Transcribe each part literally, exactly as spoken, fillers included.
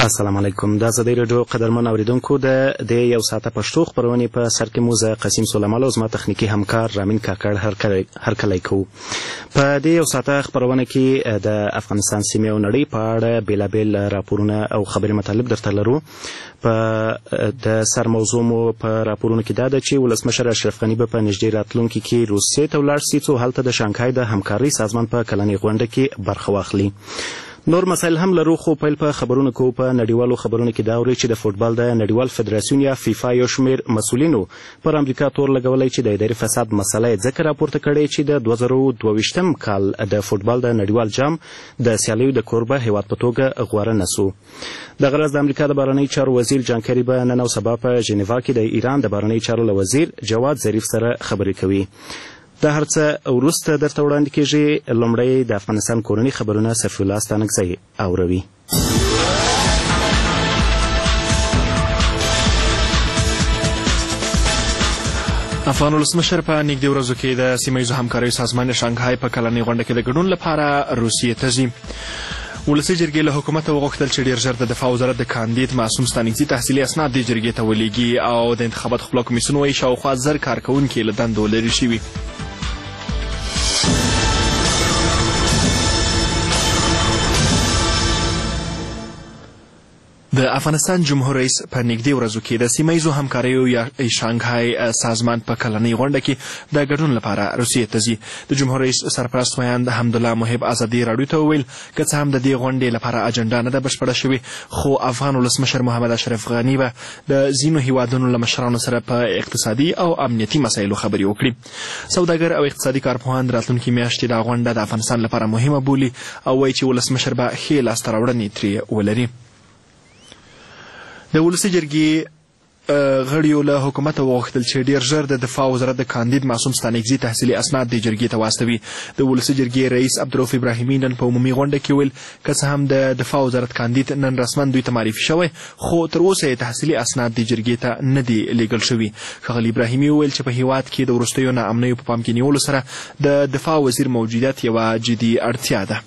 السلام علیکم. د ازادۍ راډیو قدرمن اوریدونکو د د یو ساعته پښتو خپرونې په سر کې مو زه قاسم سلیمان او زما تخنیکي همکار رامین کاکړ هرکلی کوو. په دې یو ساعته خپرونه کې د افغانستان سیمې او نړۍ په اړه بېلابېل راپورونه او خبري مطالب درته لرو. په د سر موضوع مو په راپورونو کې دا ده چې ولسمشر اشرف غني به په نږدې راتلونکي کې روسیې ته ولاړ سي څو هلته د شانګهای د همکارۍ سازمان په کلنۍ غونډه کې برخه واخلي. نور مسایل هم لرو، خو پیل په خبرونو کوو. په نړیوالو خبرونو کې دا اوري چې د فوټبال د نړیوال فدراسیون یا فیفا یو شمېر مسؤلینو پر امریکا تور لګولی چې د اداري فساد مسله یې ځکه راپورته کړې چې د دوه زره دوه ویشتم کال د فوټبال د نړیوال جام د سیالیو د کوربه هیواد په توګه غوره نه سو. دغه ورځ د امریکا د بهرنیو چارو وزیر جان کری به نن او سبا په ژنیوا کې د ایران د بهرنیو چارو له وزیر جواد ظریف سره خبرې کوي. د هر څه وروسته درته وړاندې کېږي. لومړی د افغانستان کورني خبرونه صفي الله ستانکزی اوروي. افغان ولسمشر په نږدې ورځو کې د سیمه ییزو همکاریو سازمان شانګهای په کلنۍ غونډه کې د ګډون لپاره روسیې ته ځي. ولسي جرګې له حکومته وغوښتل چې ډېر ژر د دفاع وزارت د کاندید معصوم ستانکزي تحصیلي اسناد دې جرګې ته ولیږي او د انتخاباتو خپله کمیسیون وایي شاوخوا زر کارکوونکي له دندو لرې شوي. د افغانستان جمهور رئیس په نږدې ورځو کې د سیمه ییزو همکاریو یا شانګهای سازمان په کلنۍ غونډه کې د ګډون لپاره روسیې ته ځي. د جمهور رئیس سرپرست ویاند حمدالله محب ازادي راډیو ته وویل که څه هم د دې غونډې لپاره اجنډا نه ده بشپړه شوې، خو افغان ولسمشر محمد اشرف غني به د ځینو هیوادونو له مشرانو سره په اقتصادي او امنیتي مسایلو خبرې وکړي. سوداګر او اقتصادي کارپوهان راتلونکي میاشتې دا غونډه د افغانستان لپاره مهمه بولي او وایي چې ولسمشر به ښې لاسته راوړنې ترې ولري. د ولسي جرګې غړیو له حکومته وغوښتل چې ډېر ژر د دفاع وزارت د کاندید معصوم ستانکزي تحصیلي اسناد دې جرګې ته واستوي. د ولسي جرګې رئیس عبدالرؤف ابراهیمي نن په عمومي غونډه کې ویل که څه هم د دفاع وزارت کاندید نن رسما دوی ته معرفي شوی، خو تر اوسه یې تحصیلي اسناد دې جرګې ته نه دي لیږل شوي. ښاغلي ابراهیمي وویل چې په هیواد کې د وروستیو ناامنیو په پام کې نیولو سره د دفاع وزیر موجودیت یوه جدي اړتیا ده.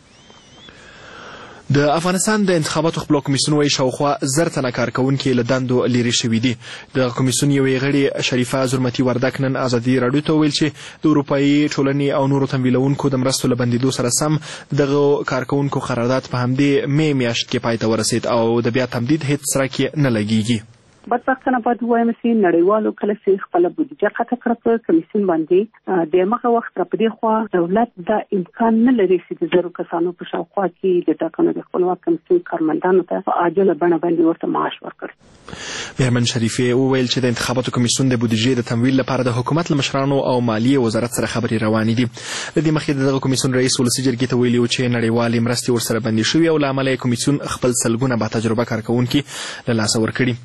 د افغانستان د انتخاباتو خپلو کمیسیون وایي شاوخوا زر تنه کارکوونکي له دندو لرې شوي دي. د کمیسیون یوې غړي شریفه زرمتي وردک نن ازادي راډیو ته وویل چې د اروپایي ټولنې او نورو تمویلونکو د مرستو له بندېدو سره سم دغه کارکوونکو قرارداد په همدې مې میاشت کې پای ته ورسېد او د بیا تمدید هېڅ څرک یې نه لګېږي. بدبختانه باید ووایم چې نړیوالو کله چې خپله بودیجه قطع کړه په کمیسیون باندې د همغه وخت را په دې خوا دولت دا امکان نه لري چې د زرو کسانو په شاوخوا کې د ټاکنو د خپلواک کمیسیون کارمندانو ته په عاجله بڼه باندې ورته معاش ورکړي. مهرمن شریفې وویل چې د انتخاباتو کمیسیون د بودیجې د تمویل لپاره د حکومت له مشرانو او مالیې وزارت سره خبرې روانې دي. د دې مخکې د دغه کمیسیون رئیس ولسي جرګې ته ویلي و چې نړیوالې مرستې ورسره بندي شوي او له امله یې کمیسیون خپل سلګونه با تجربه کارکوونکي له لاسه ورکړي.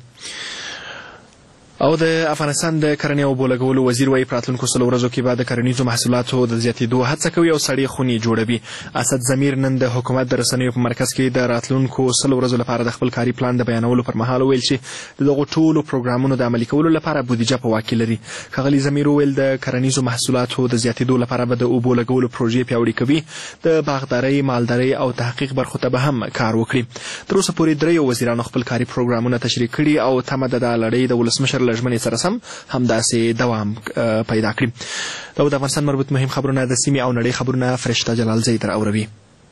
او د افغانستان د کرنې او اوبو لګولو وزیر وایي په راتلونکو سلو ورځو کې به د کرنیزو محصولاتو د زیاتېدو هڅه کوي او سړې خونې جوړوي. اسد ضمیر نن د حکومت د رسنیو په مرکز کې د راتلونکو سلو ورځو لپاره د خپل کاري پلان د بیانولو پر مهال ویل چې د دغو ټولو پروګرامونو د عملي کولو لپاره بودیجه په واک کې لري. ښاغلي ضمیر وویل د کرنیزو محصولاتو د زیاتېدو لپاره به د اوبو لګولو پروژې پیاوړې کوي، د باغدارۍ، مالدارۍ او تحقیق برخو ته به هم کار وکړي. تر اوسه پورې دریو وزیرانو خپل کاري پروګرامونه تشریح کړي او تمه ده د لړۍ د ولسمشر له ژمنې سره سم همداسې دوام پیدا کړي. دا د افغانستان مربوط مهم خبرونه د سیمې او نړۍ خبرونه فرشته جلالزی در اوروي.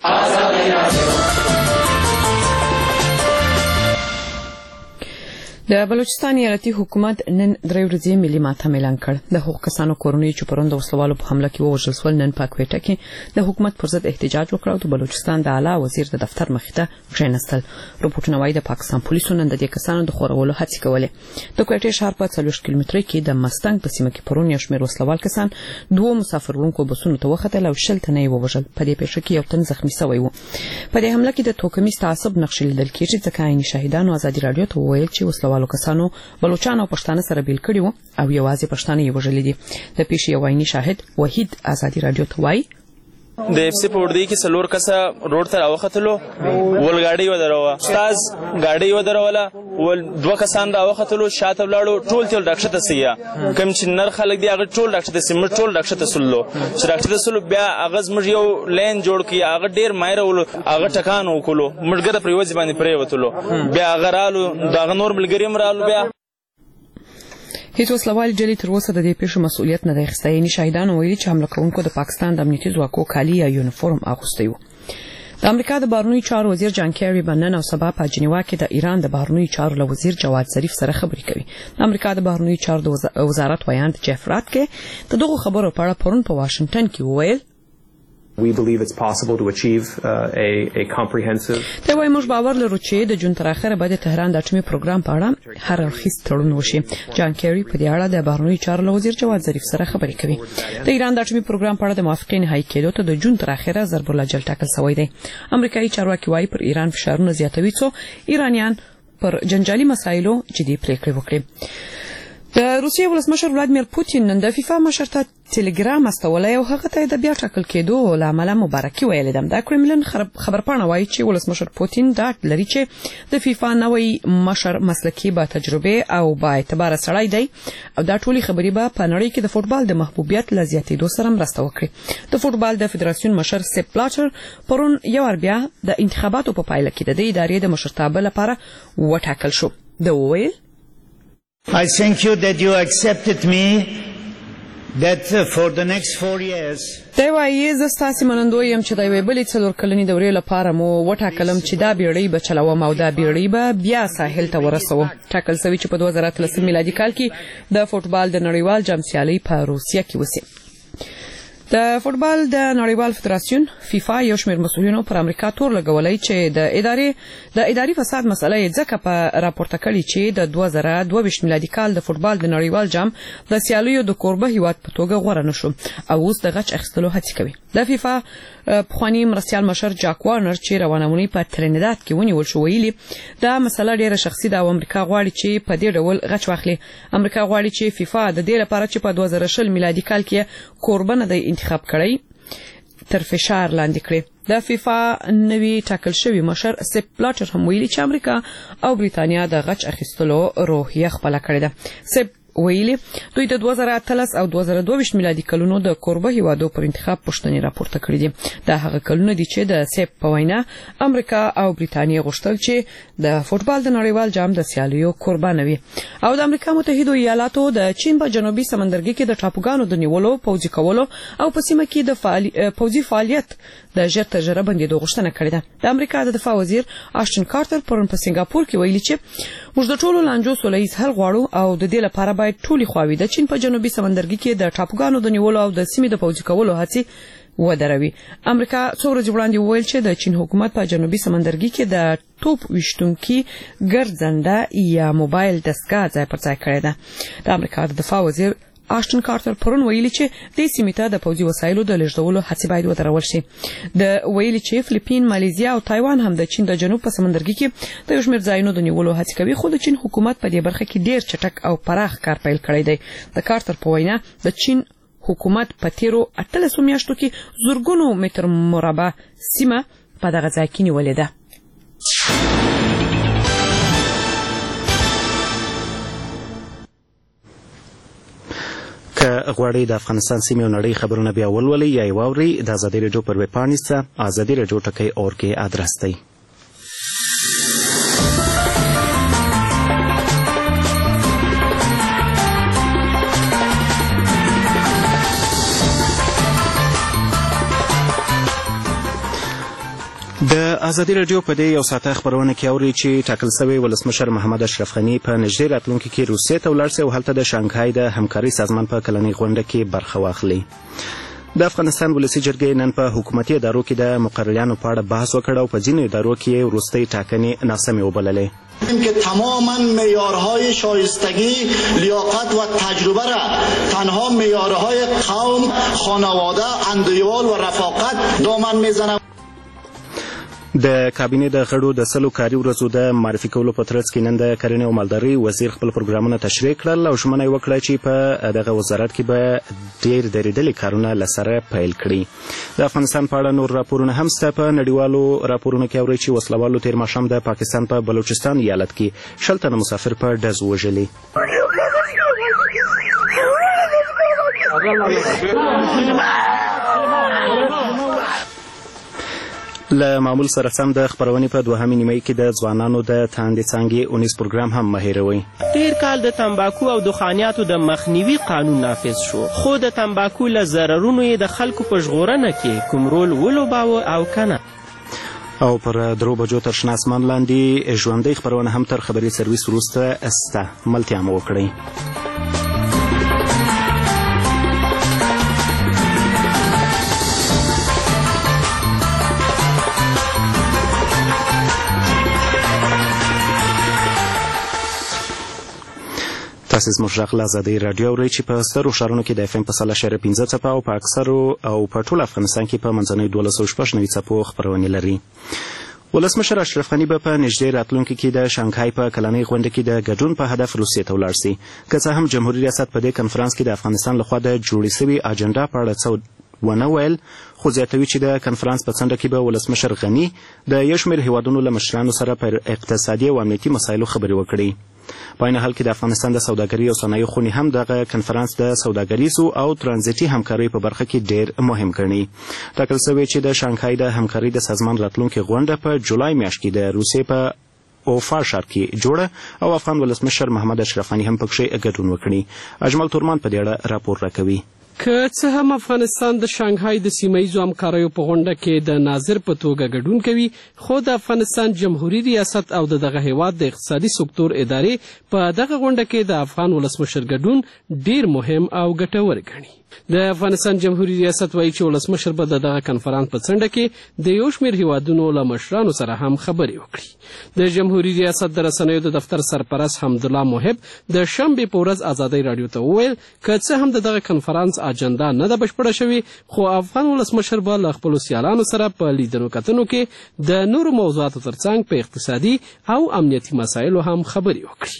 د بلوچستان ایالتي حکومت نن درې ورځې ملي ماتم اعلان کړ. د حقوق کسانو کورنۍ چې پرون د وسلوالو په حمله کې ووژل شول نن په کوټه کې د حکومت پر ضد احتجاج وکړ او د بلوچستان د اعلی وزیر د دفتر مخې ته کښېنستل. رپورټونه وایي د پاکستان پولیسو نن د دې کسانو د خورولو هڅې کولې. د کوټې ښار په څلوېښت کیلومترۍ کې د مستنګ په سیمه کې پرون یو شمېر وسلوال کسان دوه مسافر وړونکو بسونو ته وختل او شل تنه یې ووژل. په دې پیښه کې یو تن زخمي شوی و. په دې حمله کې د توکمیز تعصب نقشې لیدل کېږي ځکه عیني شاهدانو ازادي راډیو ته وویل چې وسلوالو کسانو بلوچان او پښتانه سره بیل کړي وو او یوازې پښتانه یې وژلي دي. د پیښې یو عیني شاهد وحید ازادي راډیو ته وایي د اف سی په وړدی کې څلور کسه روډ ته راوختلو ول ګاډي ودروه استاد ګاډي ودروله ول دوه کسان راوختلو شاته ولاړو ټول ټول ډاکټر ته سیا کوم چې نر خلک دی هغه ټول ډاکټر ته سیم ټول ډاکټر ته سلو چې ډاکټر ته سلو بیا هغه زموږ یو لین جوړ کی هغه ډیر مایره ول هغه ټکان وکړو مرګره پر یوځ باندې پرې وتلو بیا هغه رالو دا نور ملګری مرالو بیا هیڅ وسلوال جلی تر اوسه د دې پیښو مسؤلیت نه دی اخیستی. یعنې شاهدانو ویلي چې حمله کوونکو د پاکستان د امنیتي ځواکو کالي یا یونیفورم اغوستی و. د امریکا د بهرنیو چارو وزیر جان کیری به نن او سبا په جنیوا کې د ایران د بهرنیو چارو له وزیر جواد ظریف سره خبرې کوي. د امریکا د بهرنیو چارو د وزارت ویاند جیف راتکې د دغو خبرو په اړه پرون په واشنگټن کې وویل We believe it's possible to achieve uh, a, a comprehensive. دا وایي موږ باور لرو چې د جون تر اخره به د تهران د اټومي پروګرام په اړه هر اړخیز تړون وشي. جان کیری په دې اړه د بهرنیو چارو له وزیر جواد ظریف سره خبرې کوي. د ایران د اټومي پروګرام په اړه د موافقې نهایی کېدو ته د جون تر اخره ضرب العجل ټاکل شوی دی. امریکایي چارواکي وایي پر ایران فشارونه زیاتوي څو ایرانیان پر جنجالي مسایلو جدي پریکړې وکړي. د روسیې ولسمشر ولادیمیر پوتین نن د فیفا مشر ته ټلګرام استولی او هغه ته د بیا ټاکل کېدو له امله مبارکي ویلې ده. د کرملین خبرپاڼه وایي چې ولسمشر پوتین ډاډ لري چې د فیفا نوی مشر مسلکي با تجربه او با اعتباره سړی دی او دا ټولي خبرې به په نړۍ کې د فوتبال د محبوبیت له زیاتېدو سره مرسته وکړي. د فوتبال د فدراسیون مشر سیپ بلاټر پرون یو ور بیا د انتخاباتو په پایله کې د ادارې د مشرتابه لپاره وټاکل شو. د وویل I thank you that you accepted me that for the next four years. دا وایي زه ستاسې منندوی یم چې د یوې بلې څلور کلنې دورې لپاره مو وټاکلم چې دا بیړۍ به چلوم او دا بیړۍ به بیا ساحل ته ورسوم. ټاکل شوي چې په دوه زره اتلسم میلادي کال کې د فوټبال د نړیوال جام سیالۍ په روسیه کې وسي. د فوتبال د نړیوال فدراسیون فیفا یو شمېر مسؤلینو پر امریکا تور لګولی چې د ادارې د اداري فساد مسله یې ځکه په راپورته کړې چې د دوه زره دوه ویشت میلادي کال د فوتبال د نړیوال جام د سیالیو د کوربه هیواد په توګه غوره نشو او اوس د غچ اخیستلو هڅې کوي. د فیفا پخوانی مرستیال مشر جاک وارنر چې روانمونی په ترینیداد کې ونیول شو ویلي دا مسله ډیره شخصي ده او امریکا غواړي چې په دې ډول غچ واخلي. امریکا غواړي چې فیفا د دې لپاره چې په دوه زره شل میلادي کال کې کوربه نه دی انتخاب کړی تر فشار لاندې کړي. د فیفا نوی ټاکل شوی مشر سیپ بلاټر هم ویلي چې امریکا او بریتانیا د غچ اخیستلو روحیه خپله کړې ده. سیپ ویلي دوی د دوه زره اتلس او دوه زره دوه ویشت میلادي کلونو د کوربه هیوادو پر انتخاب پوښتنې راپورته کړې دي. دا هغه کلونه دي چې د سیپ په وینا امریکا او بریتانیا غوښتل چې د فوتبال د نړیوال جام د سیالیو کوربه نه وي او د امریکا متحده ایالاتو د چین په جنوبي سمندرګي کې د ټاپوګانو د نیولو پوځي کولو او په سیمه کې د فعالی... پوځي فعالیت د ژر تر ژره بندېدو غوښتنه کړې ده. د امریکا د دفاع وزیر آشټن کارټر پرون په سنگاپور کې ویلي چې موږ د ټولو لانجو سوله ییز حل غواړو او د دې لپاره باید ټولې خواوې د چین په جنوبي سمندرګي کې د ټاپوګانو د نیولو او د سیمې د پوځي کولو هڅې ودروي. امریکا څو ورځې وړاندې وویل چې د چین حکومت په جنوبي سمندرګي کې د توپ ویشتونکي ګرځنده یا موبایل دستګاه ځای پر ځای کړې ده. د امریکا د دفاع وزیر آشټن کارټر پرون ویلي چې د سیمې ته د پوځي وسایلو د لېږدولو هڅې باید ودرول شي. د ویلي چې فلیپین، مالیزیا او تایوان هم د چین د جنوب په سمندرګي کې د یو شمېر ځایونو د نیولو هڅې کوي خو د چین حکومت په دې برخه کې ډېر چټک او پراخ کار پیل کړی دی. د کارټر په وینا د چین حکومت په تیرو اتلسو میاشتو کې زرګونو متر مربع سیمه په دغه ځای کې نیولې ده. که غواړئ د افغانستان سیمې او نړۍ خبرونه بیا ولولئ یا یې واورئ د ازادي راډیو پر ویب پاڼې څخه ازادي راډیو ټکی اورګ ادرس دی. د ازادي راډیو په دې یو ساعته خبرونه کې اوري چې ټاکل شوی ولسمشر محمد اشرف غني په نږدې راتلونکي کې روسیې ته ولاړ شي او هلته د شانګهای د همکارۍ سازمان په کلنۍ غونډه کې برخه واخلي. د افغانستان ولسي جرګې نن په حکومتي ادارو کې د مقرریانو په اړه بحث وکړ او په ځینو ادارو کې وروستۍ ټاکنې ناسمې وبللې. که تماما معیارهای شایستگی، لیاقت و تجربه را تنها معیارهای قوم، خانواده، اندویوال و رفاقت دامن میزنند. د کابینې د غړو د سلو کاري ورځو د معرفي کولو په ترڅ کې نن د کرنې او مالدارۍ وزیر خپل پروګرامونه تشریح کړل او ژمنه یې وکړه چې په دغه وزارت کې به ډېر درېدلي کارونه له سره پیل کړي. د افغانستان په اړه نور راپورونه هم شته. په نړیوالو راپورونو کې اورئ چې وسلوالو تېر ماښام د پاکستان په بلوچستان ایالت کې شل تنه مسافر په ډز وژلي. له معمول سره سم د خپرونې په دوهمې نیمایي کې د ځوانانو د تاندې څانګې اونیز پروګرام هم مه هېروئ. تېر کال د تمباکو او دخانیاتو د مخنیوي قانون نافذ شو، خو د تمباکو له ضررونو یې د خلکو په ژغورنه کې کوم رول ولوباوه او که نه. او پر درو بجو تر شنه اسمان لاندې ژوندۍ خپرونه هم تر خبري سرویس وروسته سته. ملتیا مو وکړئ. تاسو زموږ غږ له ازادۍ راډیو اورئ چې په سترو ښارونو کې د اف ام په سل اعشاریه پنځه څپه او په اکثرو او په ټول افغانستان کې په منځنیو دولس سوه شپږ نوي څپو خپرونې لري. ولسمشر اشرف غني به په نږدې راتلونکي کې د شانګهای په کلنۍ غونډه کې د ګډون په هدف روسیې ته ولاړ سي. که څه هم جمهوري ریاست په دې کنفرانس کې د افغانستان لخوا د جوړې سوي اجنډا په اړه څه ونه ویل، خو زیاتوي چې د کنفرانس په څنډه کې به ولسمشر غني د یو شمېر هیوادونو له مشرانو سره پر اقتصادي او امنیتي مسایلو خبرې وکړي. په عین حال کې د افغانستان د سوداګرۍ او صنایعو خونې هم دغه کنفرانس د سوداګریزو او ترانزیتي همکاریو په برخه کې ډېر مهم ګڼي. ټاکل شوی چې د شانګهای د همکارۍ د سازمان راتلونکې غونډه په جولای میاشت کې د روسیې په اوفا ښار کې جوړه او افغان ولسمشر محمد اشرف غني هم پکښې ګډون وکړي. اجمل تورمان په دې اړه راپور راکوي. که څه هم افغانستان د شانګهای د سیمهییزو همکاریو په غونډه کې د ناظر په توګه ګډون کوي، خو د افغانستان جمهوري ریاست او د دغه هیواد د اقتصادي سکتور ادارې په دغه غونډه کې د افغان ولسمشر ګډون ډیر مهم او ګټور ګڼي. د افغانستان جمهوري ریاست وایي چې ولسمشر به د دغه کنفرانس په څنډه کې د یو شمېر هیوادونو له مشرانو سره هم خبرې وکړي. د جمهوري ریاست د رسنیو د دفتر سرپرست حمدالله محب د شنبې په ورځ ازادۍ راډیو ته وویل که څه هم د دغه کنفرانس اجنډا نه ده بشپړه شوې، خو افغان ولسمشر به له خپلو سیالانو سره په لیدنو کتنو کې د نورو موضوعاتو ترڅنګ په اقتصادي او امنیتي مسایلو هم خبرې وکړي.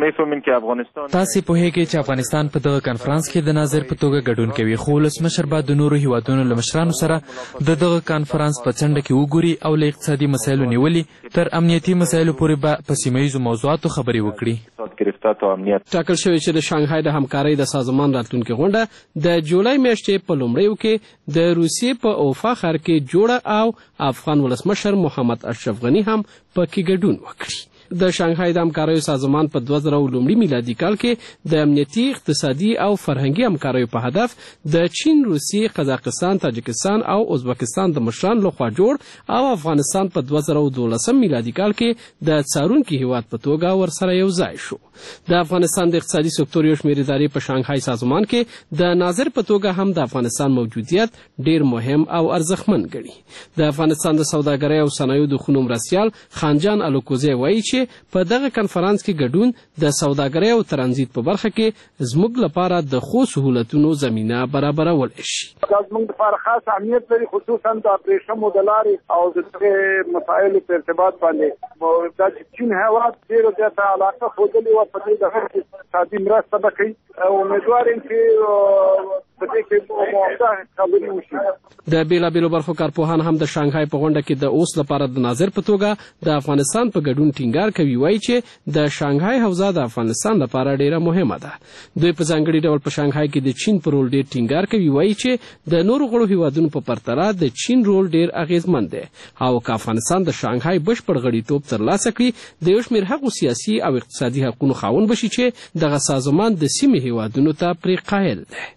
تاسې پوهیږئ چې افغانستان په دغه کنفرانس کې د ناظر په توګه ګډون کوي، خو ولسمشر به د نورو هیوادونو له مشرانو سره د دغه کنفرانس په څنډه کې وګوري او له اقتصادي مسایلو نیولې تر امنیتي مسایلو پورې به په سیمهییزو موضوعاتو خبرې وکړي. ټاکل شوی چې د شانګهای د همکارۍ د سازمان راتلونکې غونډه د جولای میاشتې په لومړیو کې د روسیې په اوفا ښار کې جوړه او افغان ولسمشر محمد اشرف غني هم پکې ګډون وکړي. د شانګهای د همکاریو سازمان په دوه زره لومړي میلادي کال کې د امنیتي، اقتصادي او فرهنګي همکاریو په هدف د چین، روسیې، قزاقستان، تاجکستان او ازبکستان د مشرانو لخوا جوړ او افغانستان په دوه زره دولسم میلادي کال کې د څارونکي هیواد په توګه ورسره یو ځای شو. د افغانستان د اقتصادي سکتور یو شمېر ادارې په شانګهای سازمان کې د ناظر په توګه هم د افغانستان موجودیت ډیر مهم او ارزښتمن ګڼي. د افغانستان د سوداګرۍ او صنایعو د خونو مرستیال خانجان الوکوزی وایي چې په دغه کنفرانس کې ګډون د سوداګرۍ او ترانزیت په برخه کې زموږ لپاره د ښو سهولتونو زمینه برابرولی شي. دا زموږ لپاره خاص اهمیت لري، خصوصا د ابریشمو د لارې او د دغه مسایلو په ارتباط باندې. دا چې چین هیواد ډېره زیاته علاقه ښودلې وه په دې دغه کې اقتصادي مرسته به کوي او امیدوار یم چې په دې کې معامله خبرې وشي. د بېلابېلو برخو کارپوهان هم د شانګهای په غونډه کې د اوس لپاره د ناظر په توګه د افغانستان په ګډون ټینګار کوي. وایي چې د شانګهای حوزه د افغانستان لپاره ډیره مهمه ده. دوی په ځانګړي ډول په شانګهای کې د چین په رول ډیر ټینګار کوي. وایي چې د نورو غړو هیوادونو په پرتله د چین رول ډیر اغیزمن دی او که افغانستان د شانګهای بشپړ غړیتوب ترلاسه کړي د یو شمېر هغو سیاسي او اقتصادي حقونو خاوند بشي چې دغه سازمان د سیمې هیوادونو ته پرې قایل دی.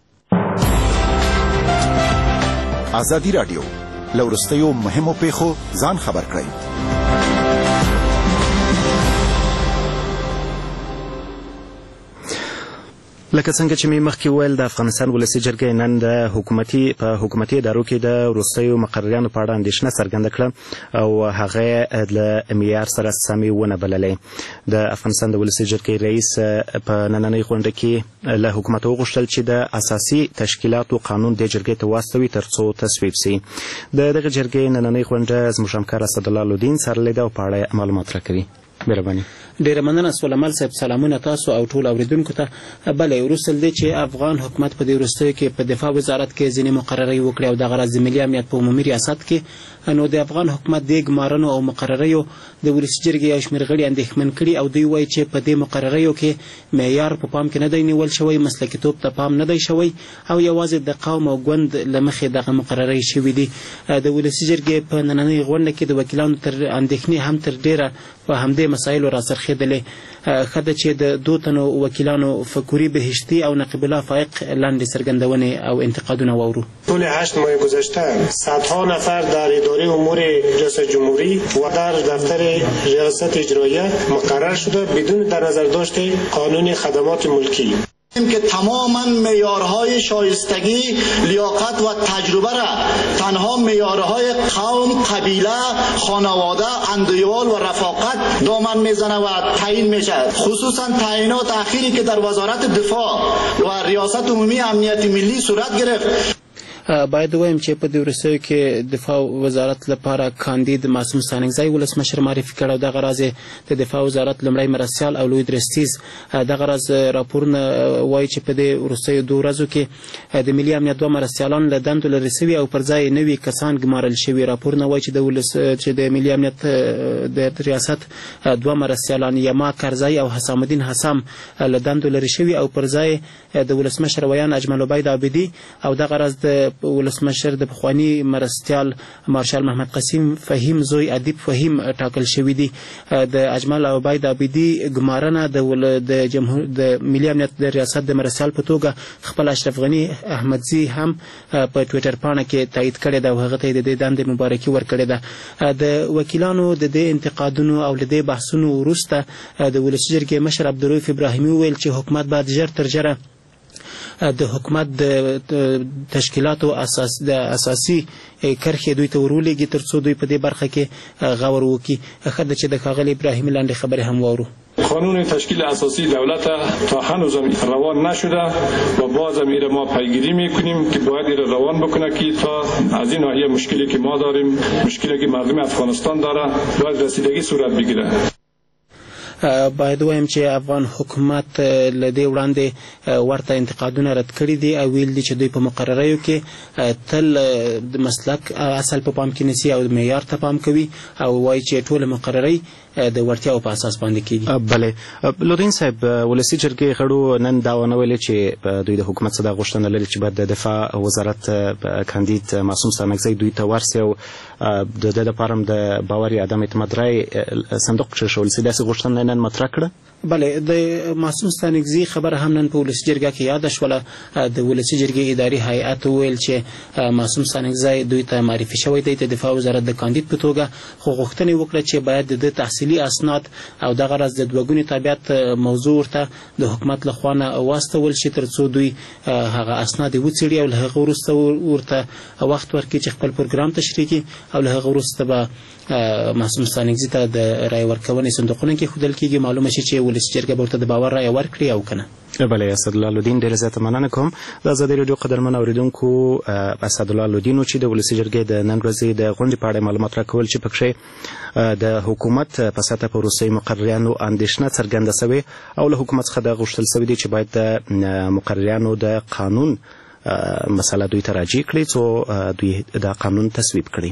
ازادي راډیو له وروستیو مهمو پیښو ځان خبر کړئ. لکه څنګه چې مې مخکې وویل د افغانستان ولسي جرګې نن د حکومتي په حکومتي ادارو کې د وروستیو مقرریانو په اړه اندېښنه څرګنده کړه او هغه له معیار سره سمې ونه بللې. د افغانستان د ولسي جرګې رئیس په نننۍ غونډه کې له حکومت وغوښتل چې د اساسي تشکیلاتو قانون د جرګې ته واستوي تر څو تصویب سي. د دغه جرګې نننۍ غونډه زموږ همکار اسدالله لودین څارلې ده او په اړه معلومات راکوي. مهرباني. ډیره مننه سولمال صاحب. سلامونه تاسو او ټول اوریدونکو ته. بلې وروسته دی چې افغان حکومت په دې وروستیو کې په دفاع وزارت کې ځینې مقررۍ وکړې او دغه راز د ملي امنیت په عمومي ریاست کې نو د افغان حکومت د ګمارنو او مقرریو د ولسي جرګې یو شمېر غړي اندېښمن کړي او دوی وایي چې په دې مقرریو کې معیار په پام کې نه دی نیول شوی، مسلکیتوب ته پام نه دی شوی او یوازې د قوم او ګوند له مخې دغه مقررۍ شوي دي. د ولسي جرګې په نننۍ غونډه کې د وکیلانو تر اندېښنې هم تر ډیره په همدې مسایلو راڅرخېدلې. ښه ده چې د دو تنو وکیلانو فکوري بهشتي او نقیب الله فائق لاندې څرګندونې او انتقادونه واورو. طول هشت ماه گذشته صدها نفر در اداره امور ریاست جمهوری و در دفتر ریاست اجراییه مقرر شده بدون در نظر داشت قانون خدمات ملکی که تماما معیارهای شایستگی، لیاقت و تجربه را تنها معیارهای قوم، قبیله، خانواده، اندویوال و رفاقت دامن میزنه و تعیین میشه. خصوصا تعیینات اخیری که در وزارت دفاع و ریاست عمومی امنیت ملی صورت گرفت. باید ووایم چې په دې وروستیو کې دفاع وزارت لپاره کاندید معصوم ستانکزی ولسمشر معرفي کړ او دغه راز د دفاع وزارت لومړی مرستیال او لوی درستیز دغه راز راپورونه وایي چې په دې وروستیو دوه ورځو کې د ملي امنیت دوه مرستیالان له دندو لرې سوي او پر ځای نوي کسان ګمارل شوي. راپورونه وایي چې د ولس چې د ملي امنیت د ریاست دوه مرستیالان یما کرزی او حسام الدین حسام له دندو لرې شوي او پر ځای د ولسمشر ویان اجمل عبید عابدي او دغه راز د ولسمشر د پخوانی مرستیال مارشال محمد قسیم فهیم زوی ادیب فهیم ټاکل شوی دی. د اجمل عبید عابدي ګمارنه د جمهور د ملي امنیت د ریاست د مرستیال په توګه خپل اشرف غنی احمدزی هم په ټویټر پاڼه کې تایید کړی ده او هغه ته د دې دندې مبارکي ورکړې ده. د وکیلانو د دې انتقادونو او د دې بحثونو وروسته د ولسي جرګې مشر عبدالرؤف ابراهیمي وویل چې حکومت باید ژر تر ژره د حکومت د تشکیلاتو اساس د اساسي کرښې دوی ته ورولېږي تر څو دوی په دې برخه کې غور وکړي. ښه ده چې د ښاغلي ابراهیمي لاندې خبرې هم واورو. قانون تشکیل اساسی دولت تا هنوز روان نشده و باز هم ایره ما پیگیری میکنیم که باید ایره روان بکنه که تا از این ناحیه مشکلی که ما داریم، مشکلی که مردم افغانستان داره، باید رسیدگی صورت بگیره. باید وایم چې افغان حکومت له دې وړاندې ورته انتقادونه رد کړي دي او ویل دي چې دوی په مقرریو کې تل د مسلک اصل په پام کې نیسي او معیار ته پام کوي او وایي چې ټوله مقررۍ د وړتیاو په اساس باندې کېږي. بلې لودین صاحب، ولسي جرګې غړو نن دا ونه ویلې چې دوی د حکومت څخه دا غوښتنه لري چې باید د دفاع وزارت کاندید معصوم ستانکزی دوی ته ورسي او د دې لپاره هم د باور یا عدم اعتماد رای صندوق کېښول سي. داسې غوښتنه نن مطرح کړه. بله، د معصوم ستانکزي خبره هم نن په ولسي جرګه کې یاده شوله. د ولسي جرګې اداري هیئت وویل چې معصوم ستانکزی دوی ته معرفي شوی دی د دفاع وزارت د کاندید په توګه، خو غوښتنه یې وکړه چې باید د تحصیلي اسناد او دغه راز د دوه ګوني تابعیت موضوع ورته د حکومت له خوا نه واستول شي تر څو دوی هغه اسناد وڅېړي او له هغه وروسته ورته وخت ورکړي چې خپل پروګرام تشریح کړي او له هغه وروسته به معصوم ستانکزي ته د رای ورکونې صندوقونه کېښودل کېږي. معلومه شي چې ولسي جرګه به ورته د باور رایه ورکړي او که نه. بله، اسدالله لودین، ډېره زیاته مننه کوم. د ازادي راډیو قدرمن اورېدونکو اسدالله لودین چې د ولسي جرګې د نن ورځې د غونډې په اړه معلومات راکول چې پکښې د حکومت په سطحه په وروستیو مقرریانو اندېښنه څرګنده سوې او له حکومت څخه دا غوښتل سوي دي چې باید د مقرریانو د قانون مسله دوی ته راجع کړي څو دوی دا قانون تصویب کړي.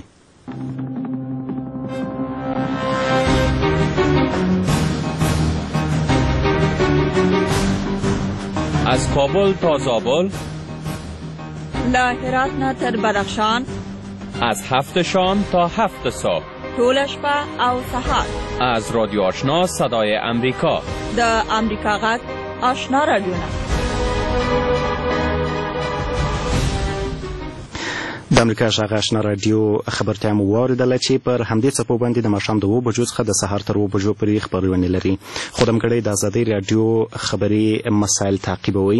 از کابل تا زابل، له هرات نه تر بدخشان، از هفت شام تا هفت صبح، ټوله شپه او سهار، از رادیو آشنا صدای امریکا، د امریکا غږ آشنا رادیو. د امریکا غږ آشنا راډیو خبرتیا مو واورېدله چې پر همدې څپو باندې د ماښام د اوه بجو څخه د سهار تر اوه بجو پورې خپرونې لري. خودمګړی د ازادۍ راډیو خبري مسایل تعقیبوي.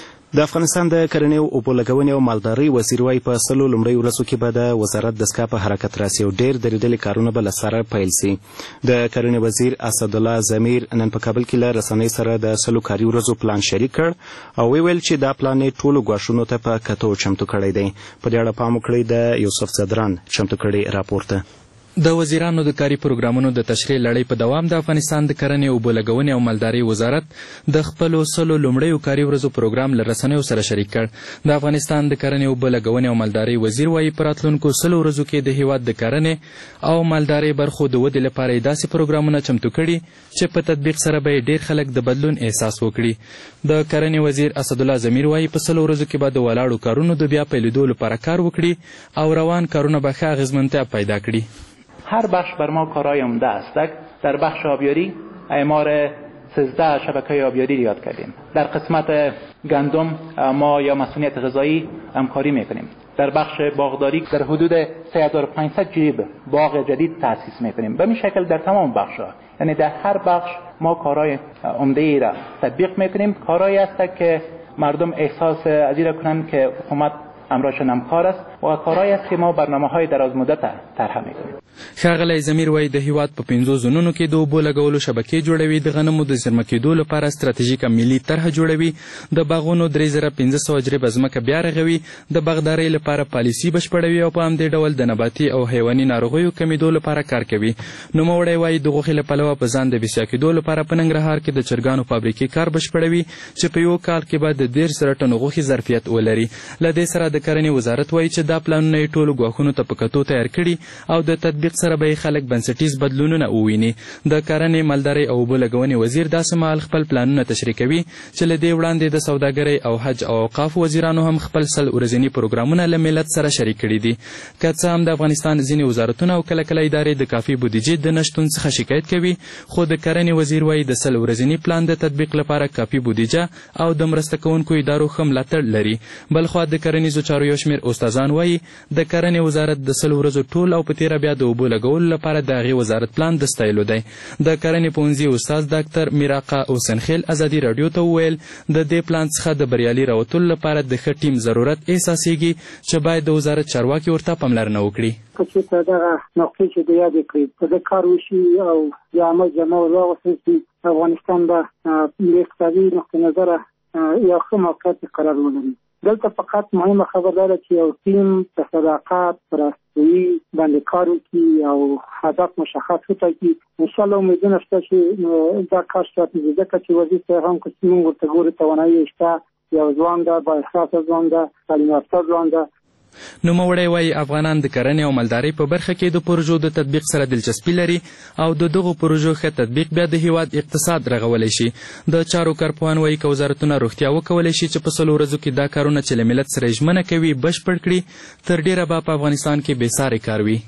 د افغانستان د کرنې او اوبو لګونې او مالدارۍ وزیر وايي په سلو لومړیو ورځو کې به د وزارت دستګاه په حرکت راسي او ډېر درېدلي کارونه به له سره پیل سي. د کرنې وزیر اسدالله ضمیر نن په کابل کې له رسنۍ سره د سلو کاري ورځو پلان شریک کړ او ویل چې دا پلان یې ټولو ګواښونو ته په کتو چمتو کړی دی. په دې اړه پام وکړئ د یوسف صدران چمتو کړی راپور ته. د وزیرانو د کاري پروګرامونو د تشریح لړۍ په دوام د افغانستان د کرنې او اوبو لګونې او مالدارۍ وزارت د خپلو سلو لومړیو کاري ورځو پروګرام له رسنیو سره شریک کړ. د افغانستان د کرنې او اوبو لګونې او مالدارۍ وزیر وایي په راتلونکو سلو ورځو کې د هیواد د کرنې او مالدارۍ برخو د ودې لپاره یې داسې پروګرامونه چمتو کړي چې په تطبیق سره به یې ډېر خلک د بدلون احساس وکړي. د کرنې وزیر اسدالله ضمیر وایي په سلو ورځو کې به د ولاړو کارونو د بیا پیلېدو لپاره کار وکړي او روان کارونه به ښه اغېزمنتیا پیدا کړي. هر بخش بر ما کارهای عمده است. در بخش آبیاری اعمار سیزده شبکه آبیاری را یاد کردیم. در قسمت گندم ما یا مسئولیت غذایی همکاری میکنیم. در بخش باغداری در حدود سه هزار و پانصد جیب باغ جدید تأسیس میکنیم. به این شکل در تمام بخش‌ها، یعنی در هر بخش ما کارهای عمده ای را تطبیق میکنیم. کارهایی است که مردم احساس از این کنند که حکومت امرشان همکار است و کارهایی است که ما برنامه‌های دراز مدت طرح می‌کنیم. ښاغلی ضمیر وایي د هیواد په پنځو زونونو کې د اوبو لګولو شبکې جوړوي، د غنمو د زیرمه کېدو لپاره ستراتیژیکه ملي طرحه جوړوي، د باغونو درې زره پنځه سوه جریبه ځمکه بیا رغوي، د باغدارۍ لپاره پالیسي بشپړوي او په همدې ډول د نباتي او حیواني ناروغیو کمېدو لپاره کار کوي. نوموړی وایي د غوښې له پلوه په ځان د بسیا کېدو لپاره په ننګرهار کې د چرګانو فابریکې کار بشپړوي چې په یو کال کې به د دېرش زره ټنو غوښې ظرفیت ولري. له دې سره د کرنې وزارت وایي چې دا پلانونه یې ټولو ګواښونو ته په کتو تیار کړي او د تطبیق سره به یې خلک بنسټیز بدلونونه وویني. د کرنې، مالدارۍ او اوبو لګونې وزیر داسې مهال خپل پلانونه تشریح کوي چې له دې وړاندې د سوداګرۍ او حج او اوقافو وزیرانو هم خپل سل ورځني پروګرامونه له ملت سره شریک کړي دي. که څه هم د افغانستان ځینې وزارتونه او کله کله ادارې د کافي بودیجې د نشتون څخه شکایت کوي، خو د کرنې وزیر وایي د سل ورځني پلان د تطبیق لپاره کافي بودیجه او د مرسته کوونکو ادارو ښه ملاتړ لري. بلخوا د کرنیزو چارو یو شمېر استادان وایي د کرنې وزارت د سل ورځو ټول او په تېره بیا د اوبو لګولو لپاره د هغې وزارت پلان د ستایلو دی. د کرنې پوهنځي استاد ډاکټر میراقه اوسنخیل ازادي راډیو ته وویل د دې پلان څخه د بریالي راوتلو لپاره د ښه ټیم ضرورت احساسېږي چې باید د وزارت چارواکي ورته پاملرنه وکړي. که چېرته دغه نقطې چې د یادې کړې په دې کار وشي او د عمل جامه ور واغوستل شي، افغانستان به د اقتصادي نقطې نظره یو ښه موقعیت قرار ولري. دلته فقط مهمه خبر دا ده چې یو ټیم په صداقت پر استوي باندې کار وکړي او هدف مشخص وټاکي. انشاءالله امیدونه شته چې دا کار شته، ځکه چې وزیر صاحب هم که موږ ورته ګورو توانایي شته، یو ځوان ده، بااحساسه ځوان ده، تعلیم یافته ځوان ده. نوموړی وایي افغانان د کرنې او مالدارۍ په برخه کې د پروژو د تطبیق سره دلچسپي لري او د دغو پروژو ښه تطبیق بیا د هیواد اقتصاد رغولی شي. د چارو کارپوهان وایي که وزارتونه روغتیا وکولی شي چې په سلو ورځو کې دا کارونه چې له ملت سره یې ژمنه کوي بشپړ کړي، تر ډېره به په افغانستان کې بېسارې کار وي.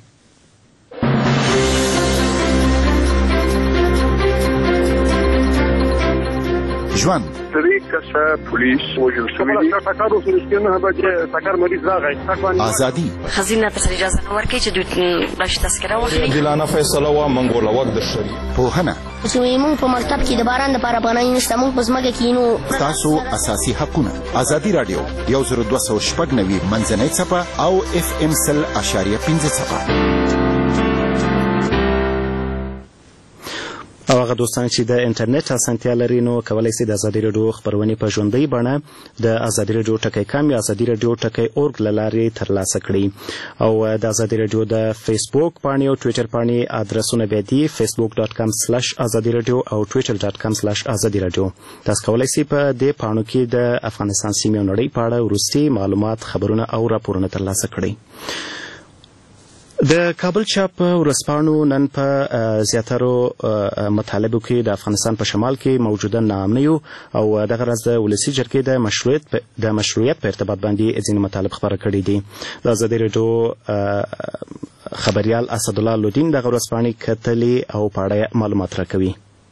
ژوند درې کسه پولیس وژل شوي دي. ټکر وشو چې نه به ټکر مریض راغی. ازادي خزینه ته اجازه نه ورکړي چې دوی راشي تذکره واخلي. عادلانه فیصله وا منګوله وخت د شری پوهنه چې موږ په مکتب کې د باران لپاره افغانۍ نشته، موږ په ځمکه کې نو تاسو اساسي حقونه. ازادي راډیو یو زر دوه سوه شپږ نوي منځنۍ څپه او اف ام سل اشاریه پنځه څپه. او هغه دوستان چې د انټرنیټ اسانتیا لري نو کولی شي د ازادي راډیو خپرونې په ژوندۍ بڼه د ازادي راډیو ټکی کام یا ازادي راډیو ټکی اورګ له لارې ترلاسه کړي. او د ازادي راډیو د فیسبوک پاڼې او ټویټر پاڼې ادرسونه بیا دي فیسبوک ډاټ کام سلش ازادي راډیو او ټویټر ډاټ کام سلش ازادي راډیو. تاسو کولی شئ په دې پاڼو کې د افغانستان سیمې او نړۍ په اړه وروستي معلومات، خبرونه او راپورونه ترلاسه کړئ. د کابل چاپ ورځپاڼو نن په زیاترو مطالبو کې د افغانستان په شمال کې موجوده ناامنیو او دغه راز د ولسي جرګې د مشروعیت د مشروعیت په ارتباط باندې ځینې مطالب خبره کړي دي. د ازادي راډیو خبریال اسدالله لودین دغه ورځپاڼې کتلې او په اړه معلومات راکوي.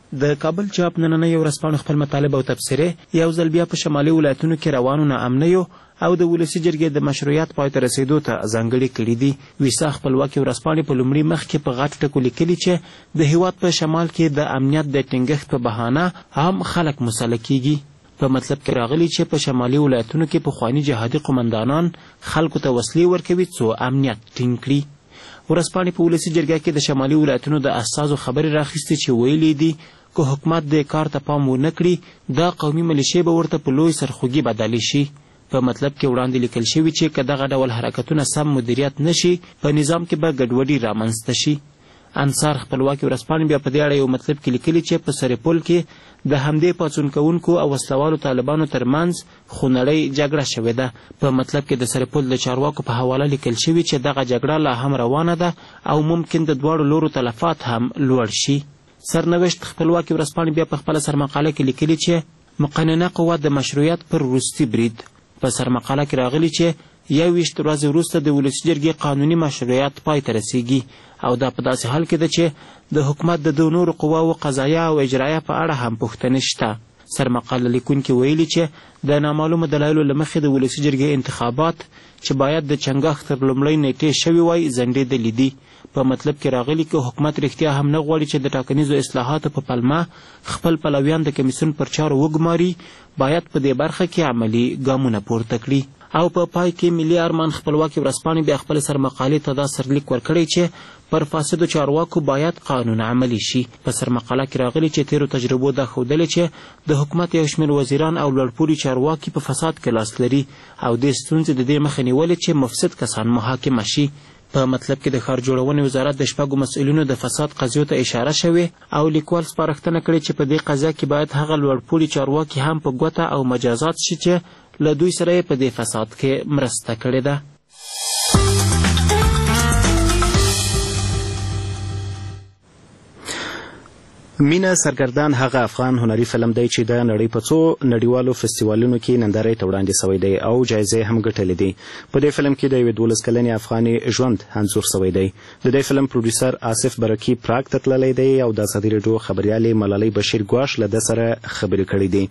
د کابل چاپ نننۍ ورځپاڼو خپل مطالب او تبصرې یو ځل بیا په شمالي ولایتونو کې روانو ناامنیو او د ولسي جرګې د مشروعیت پای ته رسېدو ته ځانګړې کړي دي. ویسا خپلواکې ورځپاڼې په لومړي مخ کې په غټ ټکو لیکلي چې د هېواد په شمال کې د امنیت د ټینګښت په بهانه عام خلک مسله کېږي. په مطلب کې راغلي چې په شمالي ولایتونو کې پخواني جهادي قمندانان خلکو ته وسلې ورکوي څو امنیت ټینګ کړي. ورځپاڼې په ولسي جرګه کې د شمالي ولایتونو د استازو خبرې راخیستې چې ویلي دي که حکومت دې کار ته پام ونه کړي دا قومي ملیشې به ورته په لوی سرخوږي بدلې شي. په مطلب کې وړاندې لیکل شوي چې که دغه ډول حرکتونه سم مدیریت نشي په نظام کې به ګډوډي رامنځته شي. انصار خپلواکې ورځپاڼې بیا په دې اړه یو مطلب کې لیکلي چې په سرپل کې د همدې پاڅون کوونکو او وسلوالو طالبانو ترمنځ خونړۍ جګړه شوې ده. په مطلب کې د سرپل د چارواکو په حواله لیکل شوي چې دغه جګړه لا هم روانه ده او ممکن د دواړو لورو تلفات هم لوړ شي. سرنوشت خپلواکې ورځپاڼې بیا په خپله سرمقاله کې لیکلي چې مقننه قوه د مشروعیت پر وروستي برید. په سرمقاله کې راغلي چې یو ویشت ورځې وروسته د ولسي جرګې قانوني مشروعیت پای ته رسیږي او دا په داسې حال کې ده چې د حکومت د دوه نورو قواوو قضایه او اجرایه په اړه هم پوښتنې شته. سرمقاله لیکونکي ویلي چې د نامعلومو دلایلو له مخې د ولسي جرګې انتخابات چې باید د چنګاښ تر لومړۍ نیټې شوي وای ځنډېدلي دي. په مطلب کې راغلي که حکومت رښتیا هم نه غواړي چې د ټاکنیزو اصلاحاتو په پلمه خپل پلویان د کمیسیون پر چارو وګماري باید په دې برخه کې عملي ګامونه پورته کړي. او په پا پای کې ملي ارمان خپلواکې ورځپاڼې بیا خپل سرمقالې ته دا سرلیک ورکړی چې پر فاسدو چارواکو باید قانون عملي شي. په سرمقاله کې راغلي چې تیرو تجربو دا ښودلې چې د حکومت یو شمېر وزیران او لوړپوړي چارواکي په فساد کې لاس لري او دې ستونزې د دې مخه نیولې چې مفسد کسان محاکمه شي. په مطلب کې د ښار جوړونې وزارت د شپږو مسؤلینو د فساد قضیو ته اشاره شوې او لیکوال سپارښتنه کړې چې په دې قضیه کې باید هغه لوړپوړي چارواکي هم په ګوته او مجازات شي چې له دوی سره یې په دې فساد کې مرسته کړې ده. مینه سرګردان هغه افغان هنري فلم دی چې د نړۍ په څو نړیوالو فستیوالونو کې نندارې ته وړاندې سوی دی او جایزې هم ګټلې دي. په دې فلم کې د یوې دولس کلنې افغانې ژوند انځور سوی دی. د دې فلم پروډیوسر آصف برکي پراګ ته تللی دی او د ازادي راډیو خبریالې ملالۍ بشیر ګواش له ده سره خبرې کړې دي.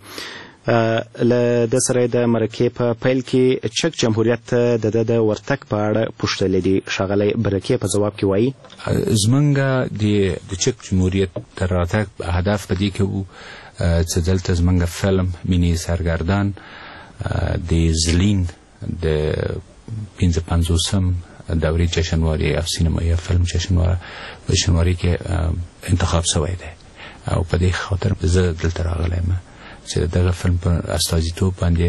له ده سره د مرکې په پیل کې چک جمهوریت د ده د ورتګ په اړه پوښتلې دي. ښاغلی برکې په ځواب کې وایي زمونږ د چک جمهوریت تر راتګ هدف په دې کې و چې دلته زمونږ فلم مینې سرګردان د زلین د پنځه پنځوسم دورې جشنوارې او سینمایي فلم جشنوارې کې انتخاب سوی دی او په دې خاطر زه دلته راغلی یم چې دغه فلم په استازیتوب باندې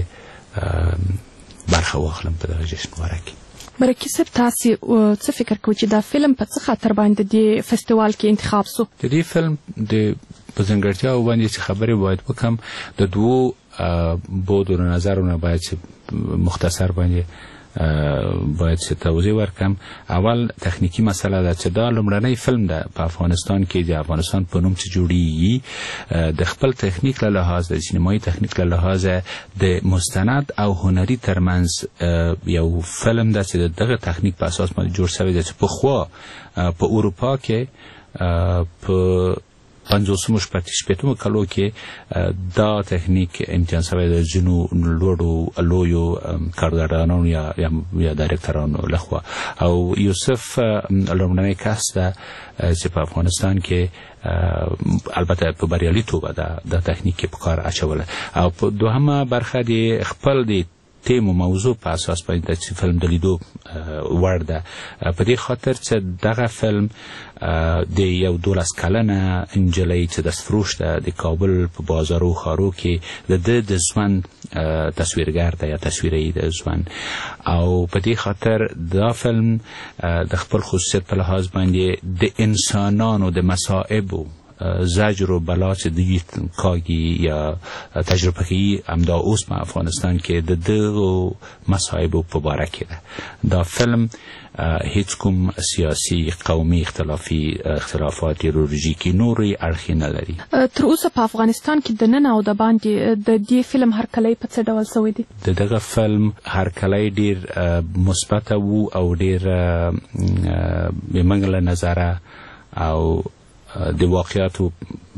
برخه واخلم په دغه جشنواره کې. برکي صاحب تاسې څه فکر کوئ چې دا فلم په څه خاطر باندې دې فستیوال کې انتخاب سو؟ د دې فلم د په ځانګړتیاو باندې چې خبرې باید وکړم د دوو بعدو نظرونه باید چې مختصر باندې باید چې توضیح ورکم. اول تخنیکی مسله ده چې دا لومړنی فلم ده په افغانستان کې د افغانستان په نوم چې جوړیږي د خپل تخنیک له لحاظ د سینمایي تخنیک له لحاظ د مستند او هنري ترمنځ یو فلم ده چې دغه تخنیک په اساس باندې جوړ شوی دی چې پخوا په اروپا کې په پنځوسمو شپېتمو کالو کې دا تخنیک امتحان شوی د ځینو لوړو لویو کارګردانانو یا یا ډایرکټرانو لخوا او یوسف لومړنی کس ده چې په افغانستان کې البته په بریالي توګه دا تخنیک په کار اچوله او په دوهمه برخه د خپل د تیم و موضوع په اساس باندې چې فلم د لیدو وړ ده. په دې خاطر چې دغه فلم د یو دولس کلنه نجلۍ چې دستفروش ده د کابل په بازارو ښارو کې د ده د ژوند تصویرګر ده یا تصویري د ژوند او په دې خاطر دا فلم د خپل خصوصیت په لحاظ باندې د انسانانو د مصائبو زجر و بلا چې دوی کاږي یا تجربه کوي همدا اوس په افغانستان کې د دغو مصایبو په باره کې ده. دا فلم هیڅ کوم سیاسي قومي اختلافي اختلافات ایدئولوژیکي نورې اړخې نه لري. تر اوسه په افغانستان کې د نن او د باندې د دې فلم هرکلی په څه ډول سوی دی؟ د دغه فلم هرکلی ډیر مثبته وو او ډیر بې منګ له نظره او د واقعاتو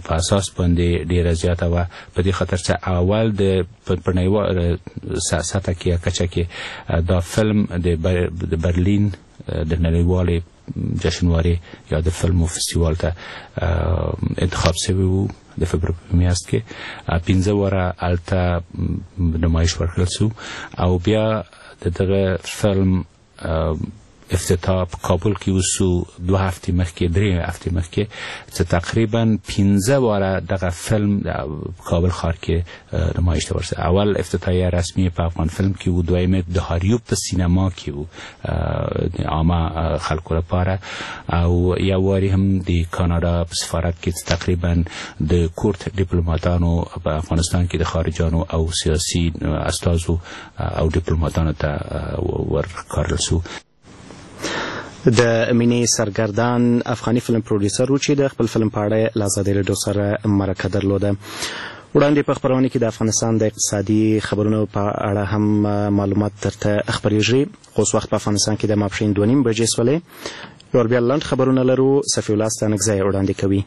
په اساس باندې ډیره زیاته وه، په دې خاطر چې اول د په نړیوال سطح کې کچه کې دا فلم د برلین د نړیوالې جشنوارې یا د فلمو فستیوال ته انتخاب شوی و د فبروري په میاشت کې. پنځه واره هلته نمایش ورکړل شو او بیا د دغه فلم افتتاح په کابل کې وسو دوه هفتې مخکې درې هفتې مخکې چې تقریبا پنځه واره دغه فلم کابل ښار کې نمایش ته ورسېد. اول افتتاحیه رسمي په افغان فلم کې و، دویمه د هالیوود په سینما کې و د عامه خلکو لپاره، او یو واري هم د کاناډا په سفارت کې تقریبا د کورت ډیپلوماتانو په افغانستان کې د خارجانو او سیاسي استازو او ډیپلوماتانو ته ورکارل شو. د مینې سرګردان افغاني فلم پروډوسر و چې د خپل فلم په اړه له ازادي راډیو سره مرکه درلوده. وړاندې په خپرونه کې د افغانستان د اقتصادي خبرونو په اړه هم معلومات درته خپریږي. اوس وخت په افغانستان کې د ماپښین دوه نیم بجې سولې. یو بیا لنډ خبرونه لرو. صفي الله ستانکزی وړاندې کوي.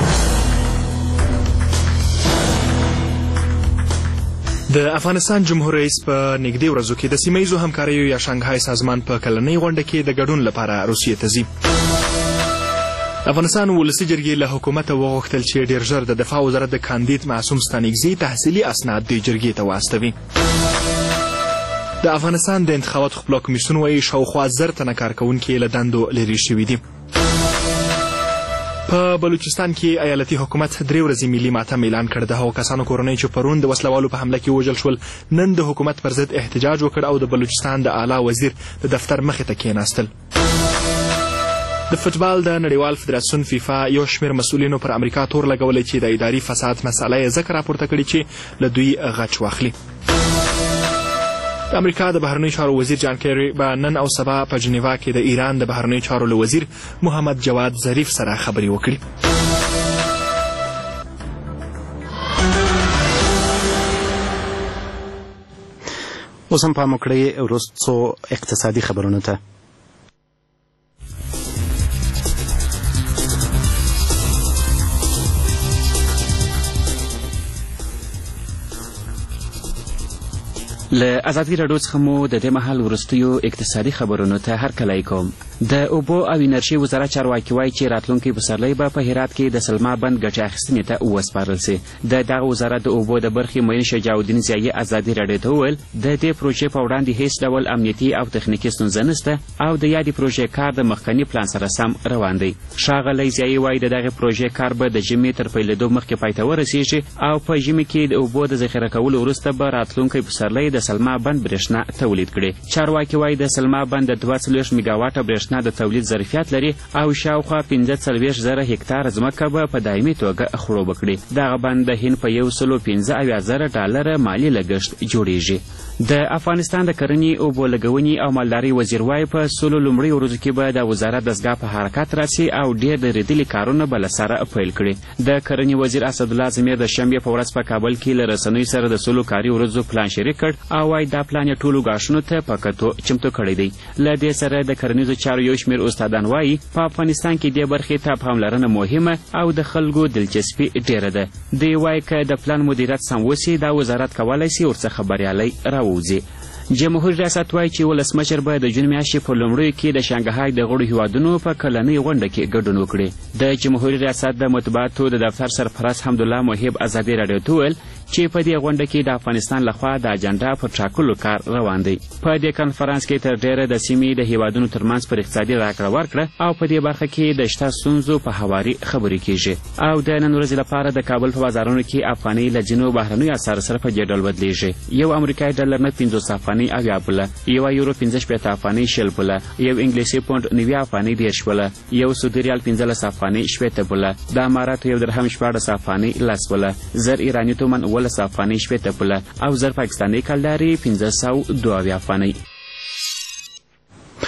د افغانستان جمهور رئیس په نږدې ورځو کې د سیمه ییزو همکاریو یا شانګهای سازمان په کلنۍ غونډه کې د ګډون لپاره روسیې ته ځي. افغانستان ولسي جرګې له حکومته وغوښتل چې ډېر ژر د دفاع وزارت د کاندید معصوم ستانکزي تحصیلي اسناد د جرګې ته واستوي. د افغانستان د انتخاباتو خپلواک کمیسیون وایي شاوخوا زر تنه کارکوونکي له دندو لرې شوي دي. په بلوچستان کې ایالتي حکومت درې ورځې ملي ماتم اعلان کړ. د هغو کسانو کورنۍ چې پرون د وسلوالو په حمله کې وژل شول نن د حکومت پر ضد احتجاج وکړ او د بلوچستان د اعلی وزیر د دفتر مخې ته کېناستل. د فوټبال د نړیوال فدراسیون فیفا یو شمېر مسؤلینو پر امریکا تور لګولی چې د اداري فساد مسله یې ځکه راپورته کړې چې له دوی غچ واخلي. د امریکا د بهرنیو چارو وزیر جان کیری به نن او سبا په جنیوا کې د ایران د بهرنیو چارو له وزیر محمد جواد ظریف سره خبرې وکړي. اوس هم پام وکړئ وروستو اقتصادي خبرونو ته. له ازادي راډیو څخه مو د دې مهال وروستیو اقتصادي خبرونو ته هرکلی کوم. د اوبو او انرژي وزارت چارواکي وایي چې راتلونکي پسرلی به په هرات کې د سلما بند ګټې اخیستنې ته وسپارل سي. د دغه وزارت د اوبو د برخې معین شجاع الدین ضیایي ازادي راډیو ته وویل د دې پروژې په وړاندې هیڅ ډول امنیتي او تخنیکي ستونزه نشته او د یادې پروژې کار د مخکني پلان سره سم روان دی. ښاغلی ضیایي وایي د دغې پروژې کار به د ژمي تر پیلېدو مخکې پای ته ورسیږي او په ژمي کې د اوبو د ذخیره کولو وروسته به راتلونکی پسرلی د سلما بند برېښنا تولید کړي. چارواکي وایي د سلما بند د دوه څلوېښت میګاواټه برېښنا د تولید ظرفیت لري او شاوخوا پنځه څلوېښت زره هکتاره ځمکه به په دایمي توګه خړوبه کړي. دغه بند د هند په یو سلو پنځه اویا زره ډالره مالي لګښت جوړیږي. د افغانستان د کرنې اوبو لګونې او مالدارۍ وزیر وایي په سلو لومړۍ ورځو کې به د وزارت دستګاه په حرکت راسي او ډېر درېدلي کارونه به له سره پیل کړي. د کرنې وزیر اسدالله زمیر د شنبې په ورځ په کابل کې له رسنیو سره د سلو کاري ورځو پلان شریک کړ او وایي دا پلان یې ټولو ګاښونو ته په کتو چمتو کړی دی. له دې سره د کرنیزو چارو یو شمېر استادان وایي په افغانستان کې دې برخې ته پاملرنه مهمه او د خلکو دلچسپي ډېره ده. دوی وایي که د پلان مدیریت سم وسي دا وزارت کولی سي ورڅخه بریالی راووځي. جمهور ریاست وایي چې ولسمشر به د جون میاشتې په لومړیو کې د شانګهای د غړو هیوادونو په کلنۍ غونډه کې ګډون وکړي. د جمهوري ریاست د مطبوعاتو د دفتر سرپرست حمدالله محب ازادي راډیو ته وویل چې په دې غونډه کې د افغانستان لخوا د اجنډا په ټاکلو کار روان دی. په دې کنفرانس کې تر ډېره د سیمې د هیوادونو ترمنځ پر اقتصادي راکړه ورکړه او په دې برخه کې د شته ستونزو په هواري خبرې کېږي. او د نن ورځې لپاره د کابل په بازارونو کې افغانۍ له ځینو بهرنیو اسعارو سره په دې ډول بدلېږي. یو امریکایي ډالر نه پنځوس افغانۍ اویا پوله، یوه یورو پنځه شپېته افغانۍ شل پوله، یو انګلیسي پونډ نوي افغانۍ دېرش پوله، یو سعودي ریال پنځلس افغانۍ شپېته پوله، د اماراتو یو درهم شپاړس افغانۍ لس پوله، زر ایراني تومن اوولس افغانۍ شپېته پوله او زر پاکستاني کلدارې پنځه سوه دوه اویا افغانۍ.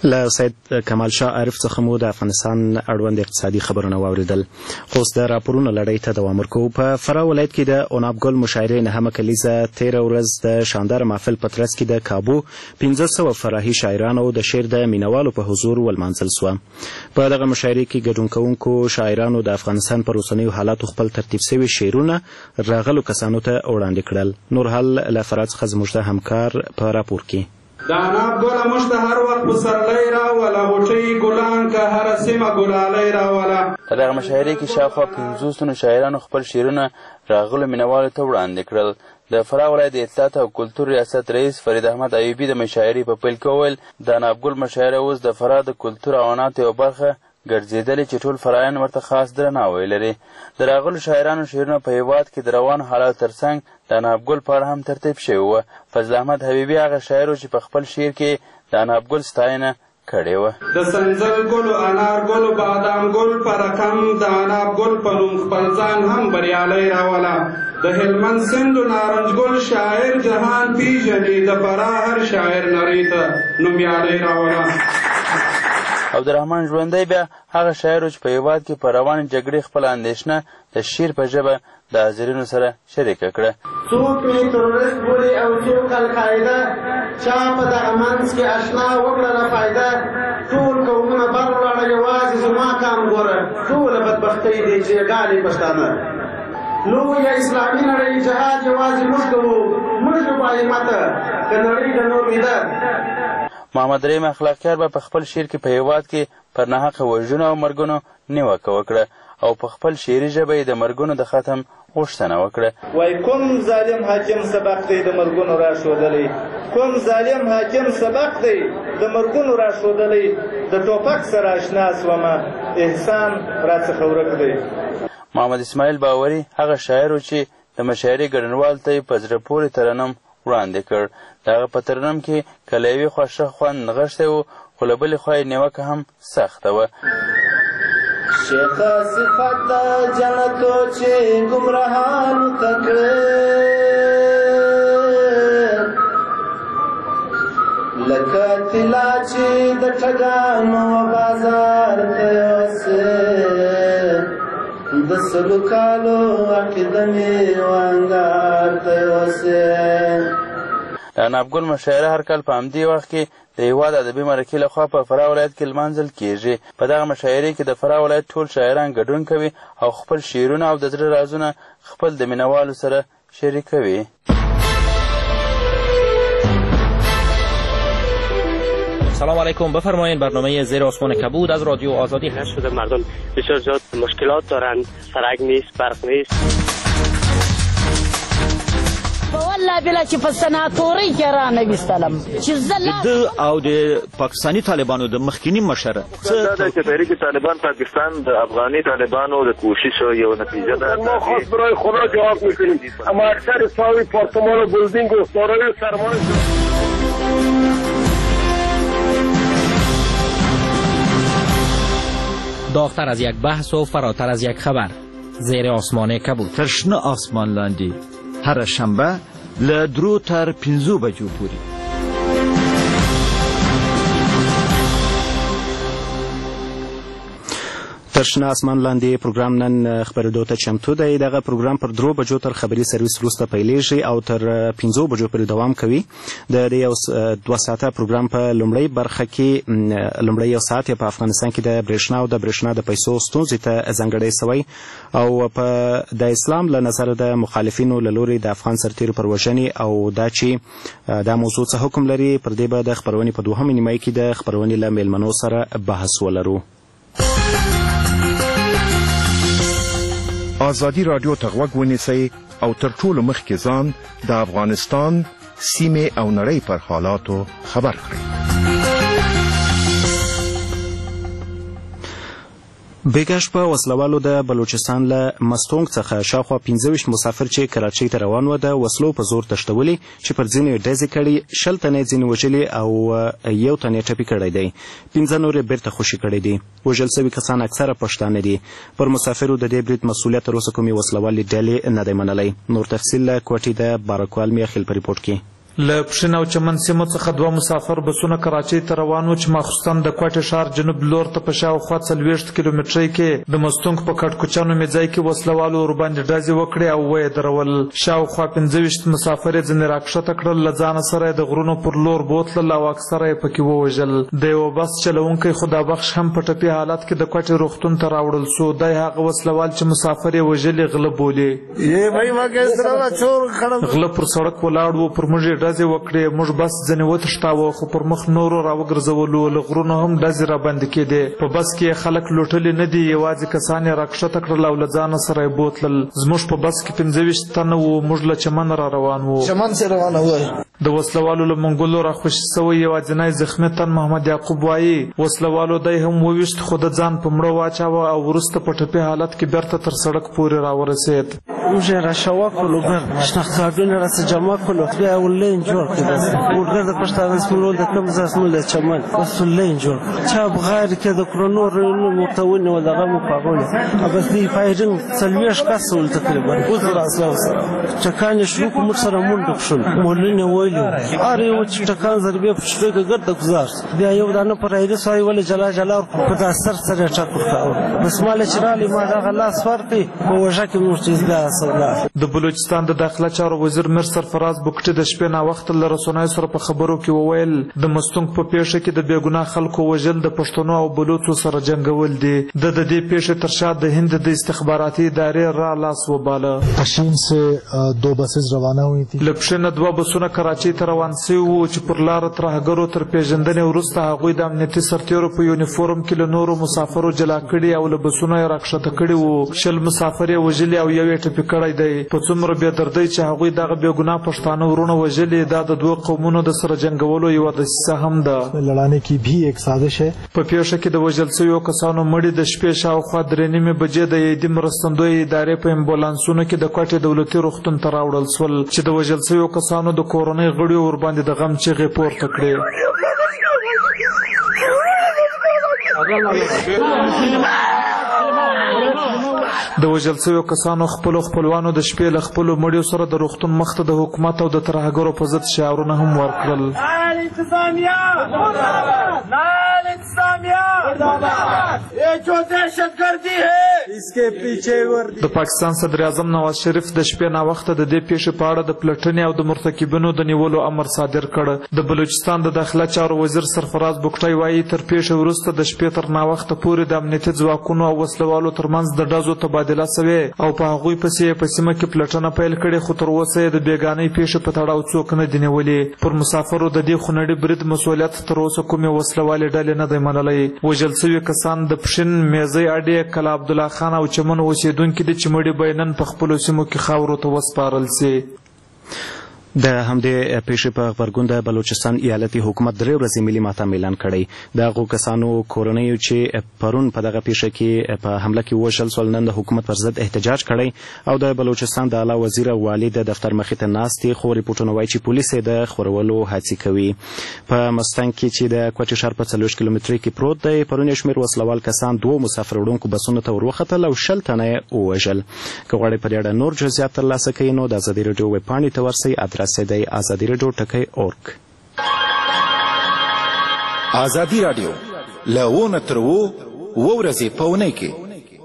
له سید کمال شاه عارف څخه مو د افغانستان اړوند اقتصادي خبرونه واوریدل. خو اوس د راپورونو لړۍ ته دوام ورکوو. په فراه ولایت کې د عناب ګل مشاعرې نهمه کلیزه تېره ورځ د شانداره محفل په ترڅ کې د کابو پنځه سوه فرهي شاعرانو د شعر د مینوالو په حضور ولمانځل سوه. په دغه مشاعرې کې ګډون کوونکو شاعرانو د افغانستان پر اوسنیو حالاتو خپل ترتیب سوي شعرونه راغلو کسانو ته وړاندې کړل. نور حال له فراه څخه زموږ د همکار په راپور کې. د عناب ګله موږ ته هر وخت پسرلی راوله، غوټۍ ګلان که هره سیمه ګلالی راوله. په دغه مشاعرې کې شاوخوا پنځوسو شاعرانو خپل شعرونه راغلو مینوالو ته وړاندې کړل. د فراه ولایت د اطلاعات او کلتور ریاست رئیس فرید احمد ایوبي د مشاعرې په پیل کې وویل د عناب ګل مشاعره اوس د فراه د کلتور او عنعناتو یوه برخه ګرځېدلې چې ټول فرایان ورته خاص درناوی لري. د راغلو شاعرانو شعرونه په هېواد کې د روانو حالاتو ترڅنګ د عناب ګل په اړه هم ترتیب شوي وه. فضل احمد حبیبي هغه شاعر و چې په خپل شعر کې د عناب ګل ستاینه کړې وه. د سنځل ګلو، انار ګلو، بادام ګل په رقم د عناب ګل په نوم خپل ځان هم بریالی راوله. د هلمند سیند و نارنج ګل شاعر جهان پیژني، د فراه هر شاعر نړۍ ته نومیالی راوله. عبدالرحمن ژوندی بیا هغه شاعر و چې په هېواد کې په روانې جګړې خپله اندېښنه د شعر په ژبه د حاضرینو سره شریکه کړه. څوک مې تروریست بولي او څوک القاعده، چا په دغه منځ کې اشنا وکړله فایده. ټول قومونه بر ولاړه یوازې زما کام ګوره، ټوله بدبختۍ دی جېګالې پښتانه. لویه اسلامي نړۍ جهاد یوازې موږ کوو، موږ یو باهمته که نړۍ د نور ویده. محمد رحیم اخلاقیار به په خپل شعر کې په هېواد کې پر ناحقه وژنو او مرګونو نیوکه وکړه او په خپل شعري ژبه یې د مرګونو د ختم غوښتنه وکړه. وای کوم ظالم حاکم سبق دی د مرګونو راښودلی، کوم ظالم حاکم سبق دی د مرګونو راښودلی. د ټوپک سره اشنا سومه، احسان راڅخه ورک دی. محمد اسماعیل باوري هغه شاعر و چې د مشاعرې ګډونوالو ته یې په زړه پورې ترنم وړاندې کړ. د هغه په ترنم کې که له یوې خوا ښه خوند نغښتی و، خو له بلې خوا یې نیوکه هم سخته وه. شیخه صفت د جنتو چې ګمراهانو ته کړې، لکه طلا چې د ټګانو بازار ته یوسې، د سلو کالو عقیده مې وانګار ته یوسې. د عناب ګل مشاعره هر کال په همدې وخت کې د هېواد ادبي مرکې لخوا په فراه ولایت کې لمانځل کیږي. په دغه مشاعرې کې د فراه ولایت ټول شاعران ګډون کوي او خپل شعرونه او د زړه رازونه خپل د مینوالو سره شریکوي. سلام علیکم. بفرمایید برنامه زیر آسمان کبود از رادیو آزادی هست. شده مردم بسیار زیاد مشکلات دارند، سرک نیست، برق نیست. والله بلا چې په سناتورۍ کې رانویستلم چې زه د او د پاکستاني طالبانو د مخکینی مشر څه د تحریک طالبان پاکستان د افغاني طالبانو د کوشش یو نتیجه ده. ما خاص برای خدا جواب میکنیم، اما اکثر ساوی پارتمان و بلدینگ و دارای سرمایه. داغتر از یک بحث و فراتر از یک خبر، زیر آسمان کبود. تر آسمان لاندې هر شنبه له درو تر پنځو بجو پورې. تر شنه اسمان لاندې پروګرام نن خبرېدو ته چمتو دی. دغه پروګرام پر درو بجو تر خبري سرویس وروسته پیلیږي او تر پنځو بجو پورې دوام کوي. د دې یو دوه ساعته پروګرام په لومړۍ برخه کې لومړی یو ساعت په افغانستان کې د برېښنا او د برېښنا د پیسو ستونزې ته ځانګړی سوی او په د اسلام له نظره د مخالفینو له لوري د افغان سرتیرو پر وژنې او دا چې دا موضوع څه حکم لري، پر دې به د خپرونې په دوهمه نیمایي کې د خپرونې له میلمنو سره بحث ولرو. آزادی رادیو ته غوږ ونیسئ او تر ټولو مخکې ځان د افغانستان سیمې او نړۍ پر حالاتو خبر کړئ. بیګش په وسلوالو د بلوچستان له مستونګ څخه شاوخوا پنځه ویشت مسافر چې کراچۍ ته روان و د وسلو په زور تښتولي چې پر ځینو ډزې کړي، شل تنې ځینې وژلي او یو تن یې ټپي کړی دی. پنځه نور یې بیرته خوشي کړی دي. وژل سوي کسان اکثره پښتانه دي. پر مسافرو د دې برید مسؤلیت تر اوسه کومې وسلوالې ډلې نه دی منلی. نور تفصیل له کوټې د بارکوال میاخیل په ریپورټ کې. له پښین او چمن سیمو څخه دوه مسافر بسونه کراچۍ ته روان وو چې ماخوستن د کوټې ښار جنوب لور ته په شاوخوا څلوېښت کیلومترۍ کې د مستونګ په کټکوچا نومې ځای کې وسلوالو ورباندې ډزې وکړې او ویې درول. شاوخوا پنځه ویشت مسافر یې ځینې راکښته کړل، له ځانه سره یې د غرونو پر لور بوتلل او اکثره یې پکې ووژل. د یوه بس چلوونکی خدابخش هم په ټپي حالت کې د کوټې روغتون ته راوړل سو. دی هغه وسلوال چې مسافر یې وژلي غله بولي. غله پر سړک ولاړ وو، پر موږ ډزې وکړې. موږ بس ځنې وتښتاوه خو پر مخ نورو راوګرځولو. له غرونو هم ډزې راباندې کېدې. په بس کې خلک لوټلي نه دي، یوازې کسان یې راکښته کړل او له ځانه سره یې بوتلل. زموږ په بس کې پنځه ویشت تنه وو. موږ له چمن را روان وو. چمن څخه روانه وای. د وسلوالو له منګولو راخوشي سوی یوازینی زخمي تن محمد یعقوب وایي وسلوالو دی هم وویشت خو د ځان په مړه واچاوه او وروسته په ټپي حالت کې بیرته تر سړک پورې راورسېد. موږ یې راشاوه کړلو، شناخت کارډونه راڅخه جمع کړلو، بیا یې ولین جوړ کړ. اورګر د پښتانه سمولول د کوم ځای سمول د چمن بس ولین جوړ کړ. چا بغیر کې د کرونو رونو متون و دغه مو پاغول بس دی فایرنګ څلوېښت کس ول تقریبا اوس راسلو سره چکان شروع کوم سره مونږ خپل مولنه وایلو اره یو چې ټکان ضربې په شپږ ګرد گزار. بیا یو دانه پر ایره سوی ول جلا جلا په داستر سره ټاکو کاوه. بس مال چې رالی ما دغه لاس فرقي په وجه کې موږ چې د بلوچستان د داخله چارو وزیر میر سرفراز بوکټي د شپې نا وخت له رسنیو سره په خبرو کې وویل د مستونګ په پیښه کې د بېګناه خلکو وژل د پښتنو او بلوچو سره جنګول دي. د د دې پیښې تر شا د هند د استخباراتي ادارې را لاس وباله. پښین سے دو بسز روانه ہوئی تھی. له پښینه دوه بسونه کراچۍ ته روان سوي وو چې پر لاره ترهګرو تر پیژندنې وروسته هغوی د امنیتي سرتېرو په یونیفورم کې له نورو مسافرو جلا کړي او له بسونو یې راکښته کړي وو. شل مسافر یې وژلي او یو یې ټپي کړی دی. په څومره بېدردۍ چې هغوی دغه بېګناه پښتانه ورونه وژلي، دا د دوه قومونو د سره جنګولو یوه دسیسه هم ده. لړانې کې بھی ایک سازش ہے. په پیښه کې د وژل سویو کسانو مړي د شپې شاوخوا درې نیمې بجې د ایدي مرستندوی ادارې په امبولانسونو کې د کوټې دولتي روغتون ته راوړل سول چې د وژل سویو کسانو د کورنۍ غړیو ورباندې د غم چیغې پورته کړې. د وژل سویو کسانو خپلو خپلوانو د شپې له خپلو مړیو سره د روغتون مخ ته د حکومت او د ترهګرو په ضد شعارونه هم ورکړل. د پاکستان صدر اعظم نواز شریف د شپې نا وخته د دې پیښې په اړه د پلټنې او د مرتکبینو د نیولو امر صادر کړ. د بلوچستان د داخله چارو وزیر سرفراز بوکټي وایي تر پیښې وروسته د شپې تر نا وخته پورې د امنیتي ځواکونو او وسلوالو ترمنځ د ډزو تبادله سوې او په هغوی پسې یې په سیمه کې پلټنه پیل کړې، خو تر اوسه یې د بېګانۍ پیښې په تړاو څوک نه دي نیولي. پر مسافرو د دې خونړي برید مسؤلیت تر اوسه کومې وسلوالې ډلې نه دی منلی. وژل سوي کسان د پښین، میزۍ اډې، کلا عبدالله خان او چمن اوسېدونکي دي چې مړي به نن په خپلو سیمو کې خاورو ته وسپارل سي. د همدې پیښې په غبرګون د بلوچستان ایالتي حکومت درې ورځې ملي ماتم اعلان کړی. د هغو کسانو کورنیو چې پرون په دغه پیښه کې په حمله کې وژل سول نن د حکومت پر ضد احتجاج کړی او د بلوچستان د اعلی وزیر او والي د دفتر مخې ته ناست دي، خو ریپورټونه وایي چې پولیس یې د خورولو هڅې کوي. په مستنګ کې چې د کوټې ښار په څلوېښت کیلومترۍ کې پروت دی، پرون یو شمېر وسلوال کسان دوو مسافر وړونکو بسونو ته ور وختل او شل تنه یې ووژل. که غواړئ په دې اړه نور جزئیات ترلاسه کړئ نو د ازادي راډیو ویبپاڼې ته ورسئ. ادرس یې دی ازادي راډیو ټکی اورګ. ازادي راډیو له ونه تر اووه ورځې په اونۍ کې.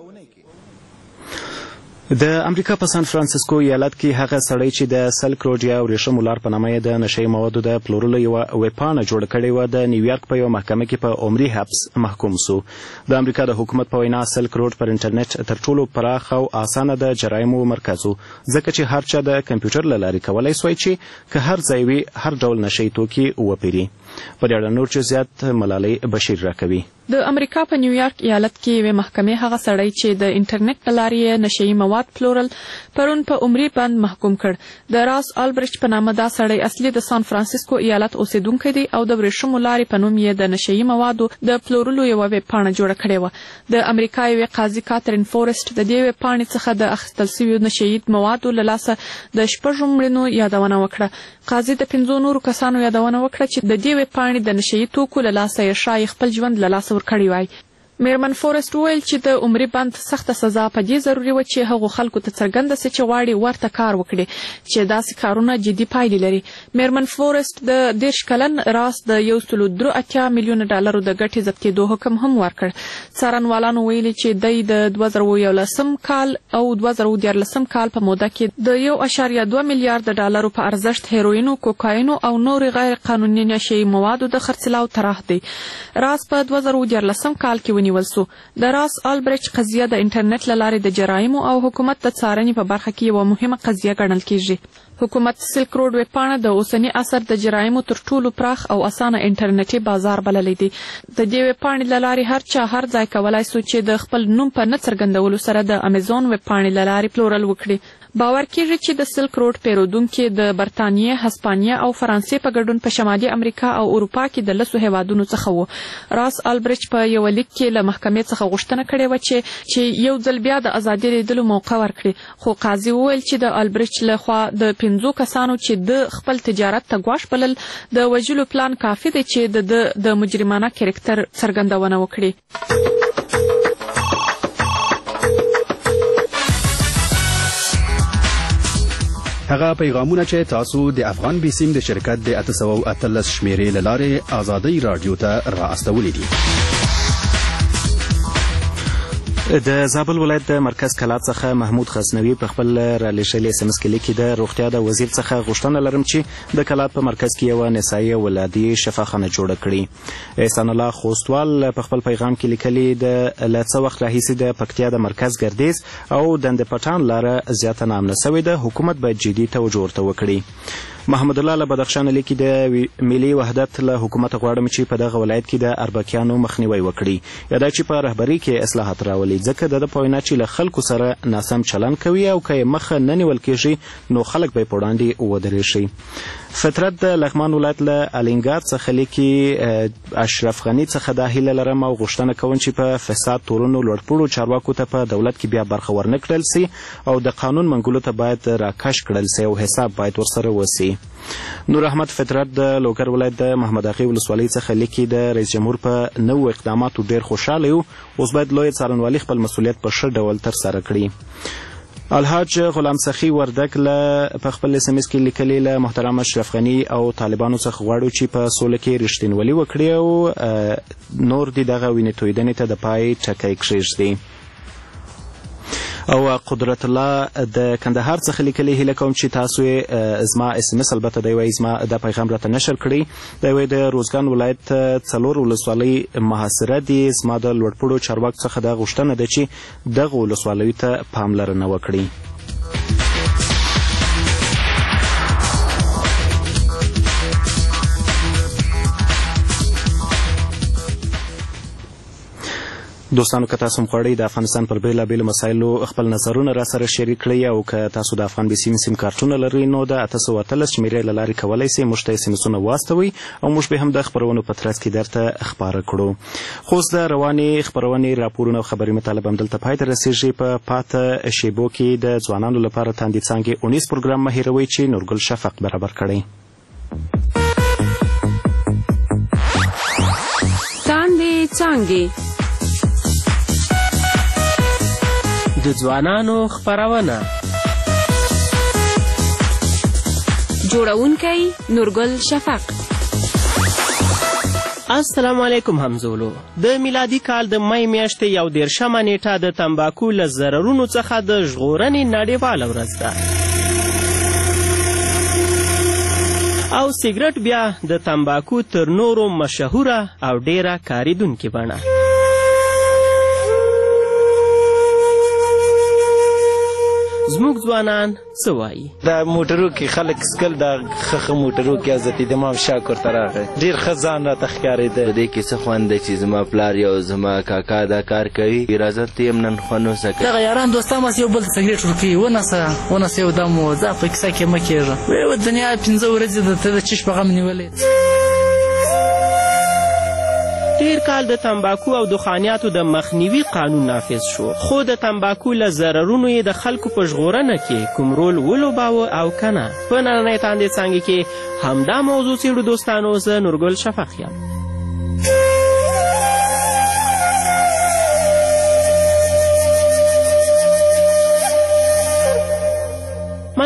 د امریکا په سان فرانسیسکو ایالت کې هغه سړی چې د سلک روډ یا ورېښمو لار په نامه یې د نشهیي موادو د پلورلو یوه ویبپاڼه جوړه کړې وه، د نیویارک په یوه محکمه کې په عمري حبس محکوم سو. د امریکا د حکومت په وینا سلک روډ پر انټرنیټ تر ټولو پراخ او اسانه د جرایمو مرکز و، ځکه چې هر چا د کمپیوټر له لارې کولی سوی چې که هر ځای وي هر ډول نشهیي توکي وپیري. په دې اړه نور جزئیات ملالۍ بشیر راکوي. د امریکا په نیویارک ایالت کې یوې محکمې هغه سړی چې د انټرنیټ له لارې نشهیي مواد پلورل پرون په عمري بند محکوم کړ. د راس آلبرچ په نامه دا سړی اصلي د سان فرانسیسکو ایالت اوسیدونکی دی او د ورېښمو لارې په نوم یې د نشهیي موادو د پلورلو یوه ویبپاڼه جوړه کړې وه. د امریکا یوې قاضي کاترین فورسټ د دې ویبپاڼې څخه د اخیستل سویو نشهیي موادو له لاسه د شپږو مړینو یادونه وکړه. قاضي د پنځو نورو کسانو یادونه وکړه چې د دې ویبپاڼې د نشهیي توکو له لاسه یې ښایي خپل ژوند له لاسه ورکړی وای. میرمن فورست وویل چې د عمري بند سخته سزا په دې ضروري وه چې هغو خلکو ته څرګنده سي چې غواړي ورته کار وکړي چې داسې کارونه جدي پایلې لري. میرمن فورست د دېرش کلن راس د یو سلو درې اتیا میلیونه ډالرو د ګټې ضبطېدو حکم هم ورکړ. څارنوالانو ویلي چې دی د دوه زره یولسم کال او دوه زره دیارلسم کال په موده کې د یو اشاریه دوه میلیارده ډالرو په ارزښت هیروینو، کوکاینو او نورې غیر قانوني نشهیي موادو د خرڅلاو طرح دی. راس په دوه زره دیارلسم کال کې ونیول سو. د راس آلبرچ قضیه د انټرنیټ له لارې د جرایمو او حکومت د څارنې په برخه کې یوه مهمه قضیه ګڼل کیږي. حکومت سلک روډ ویبپاڼه د اوسني عصر د جرایمو تر ټولو پراخ او اسانه انټرنیټي بازار بللی دی. د دې ویبپاڼې له لارې هر چا هر ځای کولای سو چې د خپل نوم په نه څرګندولو سره د امیزون ویبپاڼې له لارې پلورل وکړي. باور کیږي چې د سلک روډ پیرودونکي د برتانیې، هسپانیه او فرانسې په ګډون په شمالي امریکا او اروپا کې د لسو هیوادونو څخه وو. راس آلبرچ په یو لیک کې له محکمې څخه غوښتنه کړې وه چې چې یو ځل بیا د ازادي لیدلو موقع ورکړي، خو قاضي وویل چې د آلبرچ له خوا د پنځو کسانو چې د خپل تجارت ته ګواښ بلل د وژلو پلان کافي دی چې د د مجرمانه کرکټر څرګندونه وکړي. هغه پیغامونه چې تاسو د افغان بیسیم د شرکت د اته سوه اتلس شمیرې له لارې ازادۍ راډیو ته را استولی دي. د زابل ولایت د مرکز کلات څخه محمود غزنوي په خپل رالیږلي اس ام اس کې لیکي د روغتیا د وزیر څخه غوښتنه لرم چې د کلات په مرکز کې یوه نسایي ولادي شفاخانه جوړه کړي. احسان الله خوستوال په خپل پیغام کې لیکلي د له څه وخت راهیسې د پکتیا د مرکز ګردیز او دندې پټان لاره زیاته نامنه سوې ده، حکومت باید جدي توجه ورته وکړي. محمد الله له بدخشان لیکي د ملي وحدت له حکومت غواړم چې په دغه ولایت کې د اربکیانو مخنیوی وکړي، یا دا چې په رهبري کې اصلاحات راولي، ځکه د ده په وینا چې له خلکو سره ناسم چلند کوي او که یې مخه نه نیول کېږي نو خلک به یې په وړاندې ودرېږي. فطرت د لغمان ولایت له الینګار څخه لیکي اشرف غني څخه دا هیله لرم او غوښتنه کوم چې په فساد تورنو لوړپوړو چارواکو ته په دولت کې بیا برخه ورنه کړل سي او د قانون منګولو ته باید راکش کړل سي او حساب باید ورسره وسي. نور احمد فطرت د لوګر ولایت د محمد اغې ولسوالۍ څخه لیکي د رئیس جمهور په نوو اقداماتو ډېر خوشحاله یو، اوس باید لویه څارنوالي خپل مسؤلیت په ښه ډول ترسره کړي. الحاج غلام سخي وردک له په خپل اس ام اس کې لیکلي له محترم اشرف غني او طالبانو څخه غواړو چې په سوله کې رښتینولي وکړي او نور دې دغه وینې تویدنې ته د پای ټکی کښېږدي. او قدرت الله د کندهار څخه لیکلي هیله کوم چې تاسو زما اس ام اس البته دی وایي زما دا پیغام راته نشر کړی دی وایي د روزګان ولایت څلور ولسوالۍ محاصره دي، زما د لوړپوړو چارواکو څخه دا غوښتنه ده چې دغو ولسوالیو ته پاملرنه وکړي. دوستانو که تاسو هم غواړئ د افغانستان پر بېلابېلو مسایلو خپل نظرونه را سره شریک کړئ او که تاسو د افغان بیسیم سیم کارتونه لرئ نو د اته سوه اتلس شمېرې له لارې کولی سئ موږ ته اس ام اسونه واستوئ او موږ به هم د خپرونو په ترڅ کې درته خپاره کړو. خو اوس د روانې خپرونې راپورونه او خبري مطالب همدلته پای ته رسېږي. په پاته شیبو کې د ځوانانو لپاره تاندې څانګې اونیز پروګرام مه هېروئ چې نورګل شفق برابر کړی. تاندې څانګې د ځوانانو خپرونه، جوړونکی نورګل شفق. السلام علیکم همزولو. د میلادي کال د می میاشتې یو دېرشمه نیټه د تمباکو له ضررونو څخه د ژغورنې نړیواله ورځ ده او سیګرټ بیا د تمباکو تر نورو مشهوره او ډیره کاریدونکې بڼه. زموږ ځوانان څه وایي؟ د موټرو کې خلک سکل د ښه موټرو کې حضرت امام شاکر ته راغی، ډېر ښه ځان راته ښکارېده. په دې کې څه خوند دی چې زما پلار یا زما کاکا دا کار کوي، اجازه ته یم نن خوند وسه کوي. دغه یاران دوستان بس یو بل ته سګرېټ ورکوي، ونسه ونسه یو دم ځه په کیسه کې مه کېږه، وایي دنیا پنځه ورځې ده ته د چش په غم نیولې. تیر کال د تمباکو او دخانیاتو د مخنیوي قانون نافذ شو، خو د تمباکو له ضررونو یې د خلکو په ژغورنه کې کوم رول ولوباوه او که نه. په نننۍ تاندې څانګې کې همدا موضوع څېړو دوستانو. زه نورګل شفق یم.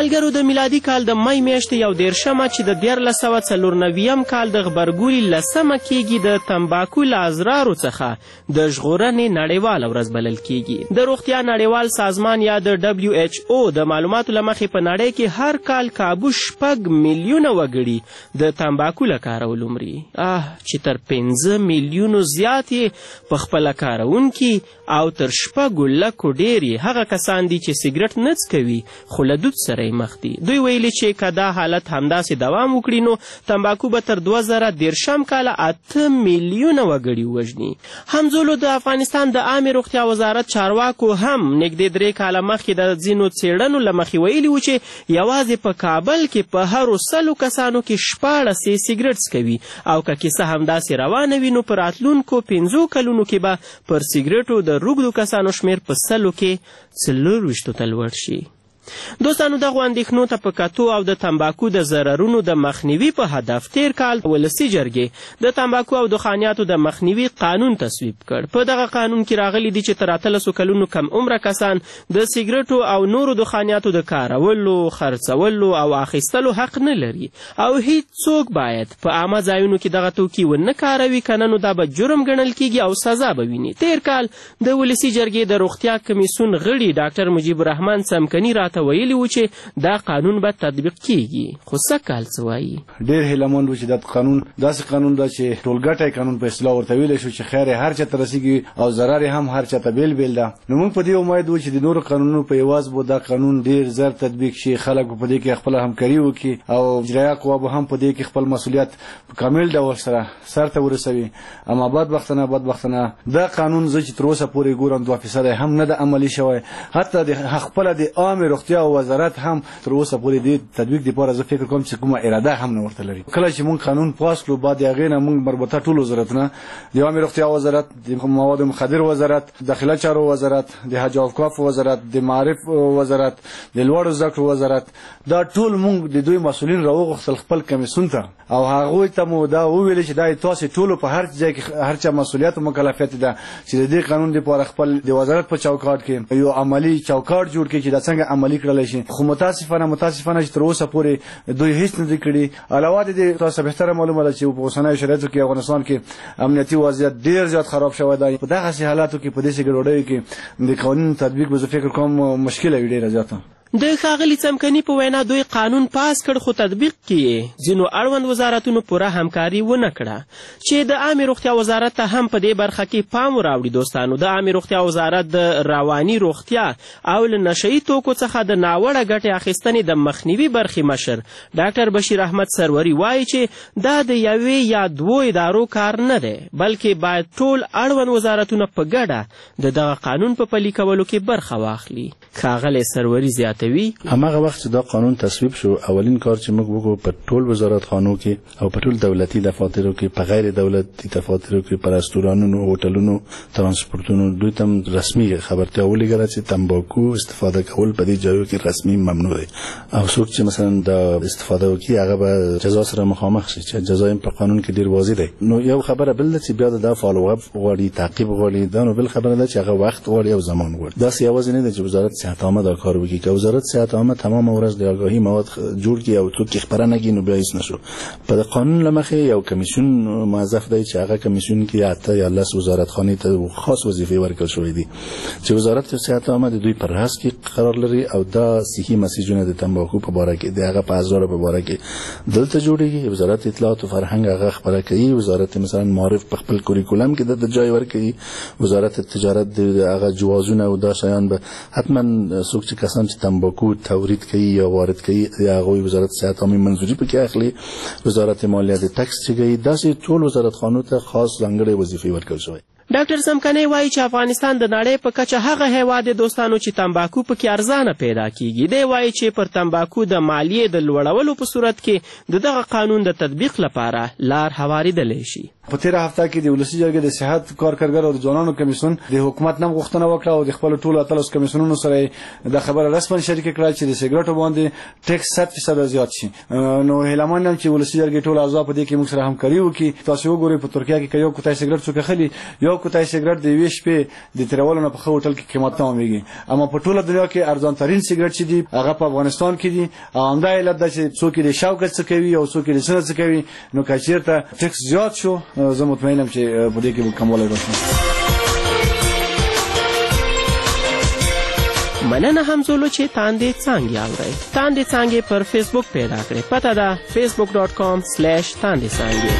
ملګرو د میلادي کال د مای میاشتې یو دېرشمه چې د دیارلس سوه څلور نویم کال د غبرګولي لسمه کیږي د تمباکو له ازرارو څخه د ژغورنې نړیواله ورځ بلل کیږي. د روغتیا نړیوال سازمان یا د ډبلیو ایچ او د معلوماتو له مخې په نړۍ کې هر کال کابو شپږ میلیونه وګړي د تمباکو له کارولو مري. اه چې تر پنځه میلیونو زیات یې په خپله کاروونکي او تر شپږو لکو ډېر یې هغه کسان دي چې سګرټ نه څکوي خو له دود سره یې مخ دي. دوی ویلي چې که دا حالت همداسې دوام وکړي نو تمباکو به تر دوه زره دېرشم کاله اته میلیونه وګړي ووژني. همزولو د افغانستان د عامې روغتیا وزارت چارواکو هم نږدې درې کاله مخکې د ځینو څېړنو له مخې ویلي وو چې یوازې په کابل کې په هرو سلو کسانو کې شپاړس یې سګرټ څکوي او که کیسه همداسې روانه وي نو په راتلونکو پنځو کلونو کې به پر سګرټو د روږدو کسانو شمېر په سلو کې څلورویشتو ته لوړ شي. دوستانو دغو اندېښنو ته په کتو او د تمباکو د ضررونو د مخنیوي په هدف تیر کال ولسي جرګې د تمباکو او دخانیاتو د مخنیوي قانون تصویب کړ. په دغه قانون کې راغلي دي چې تر اتلسو کلونو کم عمره کسان د سګرټو او نورو دخانیاتو د کارولو، خرڅولو او اخیستلو حق نه لري او هیڅوک باید په عامه ځایونو کې دغه توکي ونه کاروي، که نه نو دا به جرم ګڼل کیږي او سزا به ویني. تیر کال د ولسي جرګې د روغتیا کمیسیون غړي ډاکټر مجیب الرحمن څمکني را ته ویلي و چې دا قانون به تطبیق کیږي. خو څه کال څه وایي؟ ډېر هیلهمند و چې دا قانون داسې قانون ده چې ټولګټی قانون په اصطلاح ورته ویلی شو چې خیر یې هر چا ته رسیږي او ضرر یې هم هر چا ته بیل بیل ده. نو موږ په دې امید وو چې د نورو قانونونو په یواز به دا قانون ډېر زر تطبیق شي، خلک به په دې کې خپله همکاري وکړي او اجرایه قوه به هم په دې کې خپل مسؤلیت په کامل ډول سره سرته ورسوي. اما بدبختانه بدبختانه دا قانون زه چې تر اوسه پورې ګورم دوه فیصده هم نه ده عملي شوی. حتی د خپله د عامې روغتیا وزارت هم تر اوسه پورې د تطبیق دپاره زه فکر کوم چې کومه اراده هم نه ورته لري. کله چې موږ قانون پاس کړو بعد د هغې نه موږ مربوطه ټول وزارتونه د عامې روغتیا وزارت، د مواد مخدر وزارت، داخله چارو وزارت، د حج او اوقاف وزارت، د معارف وزارت، د لوړو زده کړو وزارت، دا ټول موږ د دوی مسؤلین راوغوښتل خپل کمیسیون ته او هغوی ته مو دا وویلې چې دا تاسې ټولو په هر ځای کې هر چا مسؤلیت او مکلفیت ده چې د دې قانون دپاره خپل د وزارت په چوکاټ کې یو عملي چوکاټ جوړ کړي چې دا څنګه عملي کړلی شي. خو متاسفانه متاسفانه چې تر اوسه پورې دوی هیڅ نه دي کړي. علاوه د دې تاسو بهتره معلومه ده چې په اوسنیو شرایطو کې افغانستان کې امنیتي وضعیت ډېر زیات خراب شوی دی. په دغسې حالاتو کې په داسې ګډوډیو کې د قانون تطبیق به زه فکر کوم مشکله وي ډېره زیاته. د ښاغلي څمکني په وینا دوی قانون پاس کړ خو تطبیق کې ځینو اړوند وزارتونو پوره همکاري ونه کړه چې د عامې روغتیا وزارت ته هم په دې برخه کې پام وراوړي. دوستانو د عامې روغتیا وزارت د رواني روغتیا او له نشهیي توکو څخه د ناوړه ګټې اخیستنې د مخنیوي برخې مشر ډاکټر بشیر احمد سروري وایي چې دا د یوې یا دوو ادارو کار نه دی بلکې باید ټول اړوند وزارتونه په ګډه د دغه قانون په پلي کولو کې برخه واخلي. ښاغلی سروري زیات هماغه وخت چې دا قانون تصویب شو اولین کار چې موږ وکړو په ټول وزارتخانو کې او په ټول دولتي دفاترو کې په غیر دولتي دفاترو کې په رستورانونو، هوټلونو، ترانسپورتونو دوی ته رسمي خبرتیا ولېږله چې تمباکو استفاده کول په دې ځایو کې رسمي ممنوع دی او څوک چې مثلا دا استفاده وکړي هغه به جزا سره مخامخ شي چې جزا یې په قانون کې ډېر واضح دی. نو یو خبره بل ده چې بیا د فالو اپ غواړي، تعقیب غواړي. دا نو بل خبره ده چې هغه وخت غواړي او زمان غواړي. داسې یوازې نه ده چې وزارت صحت عامه دا کار وکړي. که وزارت صحت عامه تمام ورځ د آگاهي مواد جوړ کړي او توکي خپره نه کړي نو بیا هیڅ نشو. په قانون له مخې یو کمیسیون موظف دی چې هغه کمیسیون کې اته یا لس وزارتخانې ته خاص وظیفې ورکړل شوې دي چې وزارت صحت عامه د دوی پر راس کې قرار لري او دا صحي مسیجونه د تمباکو په باره کې د هغه په ازار په باره کې دلته جوړېږي. وزارت اطلاعات او فرهنګ هغه خبره کوي. وزارت مثلا معارف په خپل کوریکولم کې د ځای ورکوي. وزارت تجارت د هغه جوازونه او دا شیان به حتما څوک چې کسان چې تمباکو تورید کوي یا وارد کوي یا هغوی وزارت صحت عامه منظوري پکې اخلي. وزارت مالیه د ټکس چې کوي. داسې ټول وزارتخانو ته خاص ځانګړې وظیفې ورکړل شوی. ډاکټر څمکنی وایي چې افغانستان د نړۍ په کچه هغه هیواد دی دوستانو چې تمباکو پکې ارزانه پیدا کیږي. دی وایي چې پر تمباکو د مالیې د لوړولو په صورت کې د دغه قانون د تطبیق لپاره لار هواریدلی شي. په تیره هفته کې د ولسي جرګې د صحت کارکرګر او د ځوانانو کمیسیون د حکومت نه غوښتنه وکړه او د خپل ټولو اتلس کمیسیونونو سره د خبره رسماً شریک کړه چې د سګرټو باندې ټیکس صد فیصد زیات شي. نو هیلهمند یم چې ولسي جرګې ټول اعضا په دې کې موږ سره همکاري وکړي. تاسو وګورئ په ترکیه کې یو کوټه سګرټ څوک اخلي یو یو کوټای سیګریټ د یوې شپې د تیرولو نه په ښه هوټل کې قیمت نه ومېږي، اما په ټوله دنیا کې ارزان ترین سیګریټ چې دي هغه په افغانستان کې دي. او همدا علت ده چې څوک د شوکت څه کوي او څوک د سنت څه کوي. نو که چېرته ټکس زیات شو زه مطمئن یم چې په دې کې به کموالی راشي. مننه همزولو چې تاندې څانګې اورئ. تاندې څانګې پر فیسبوک پیدا کړئ. پته ده فیسبوک ډاټ کام سلیش تاندې څانګې.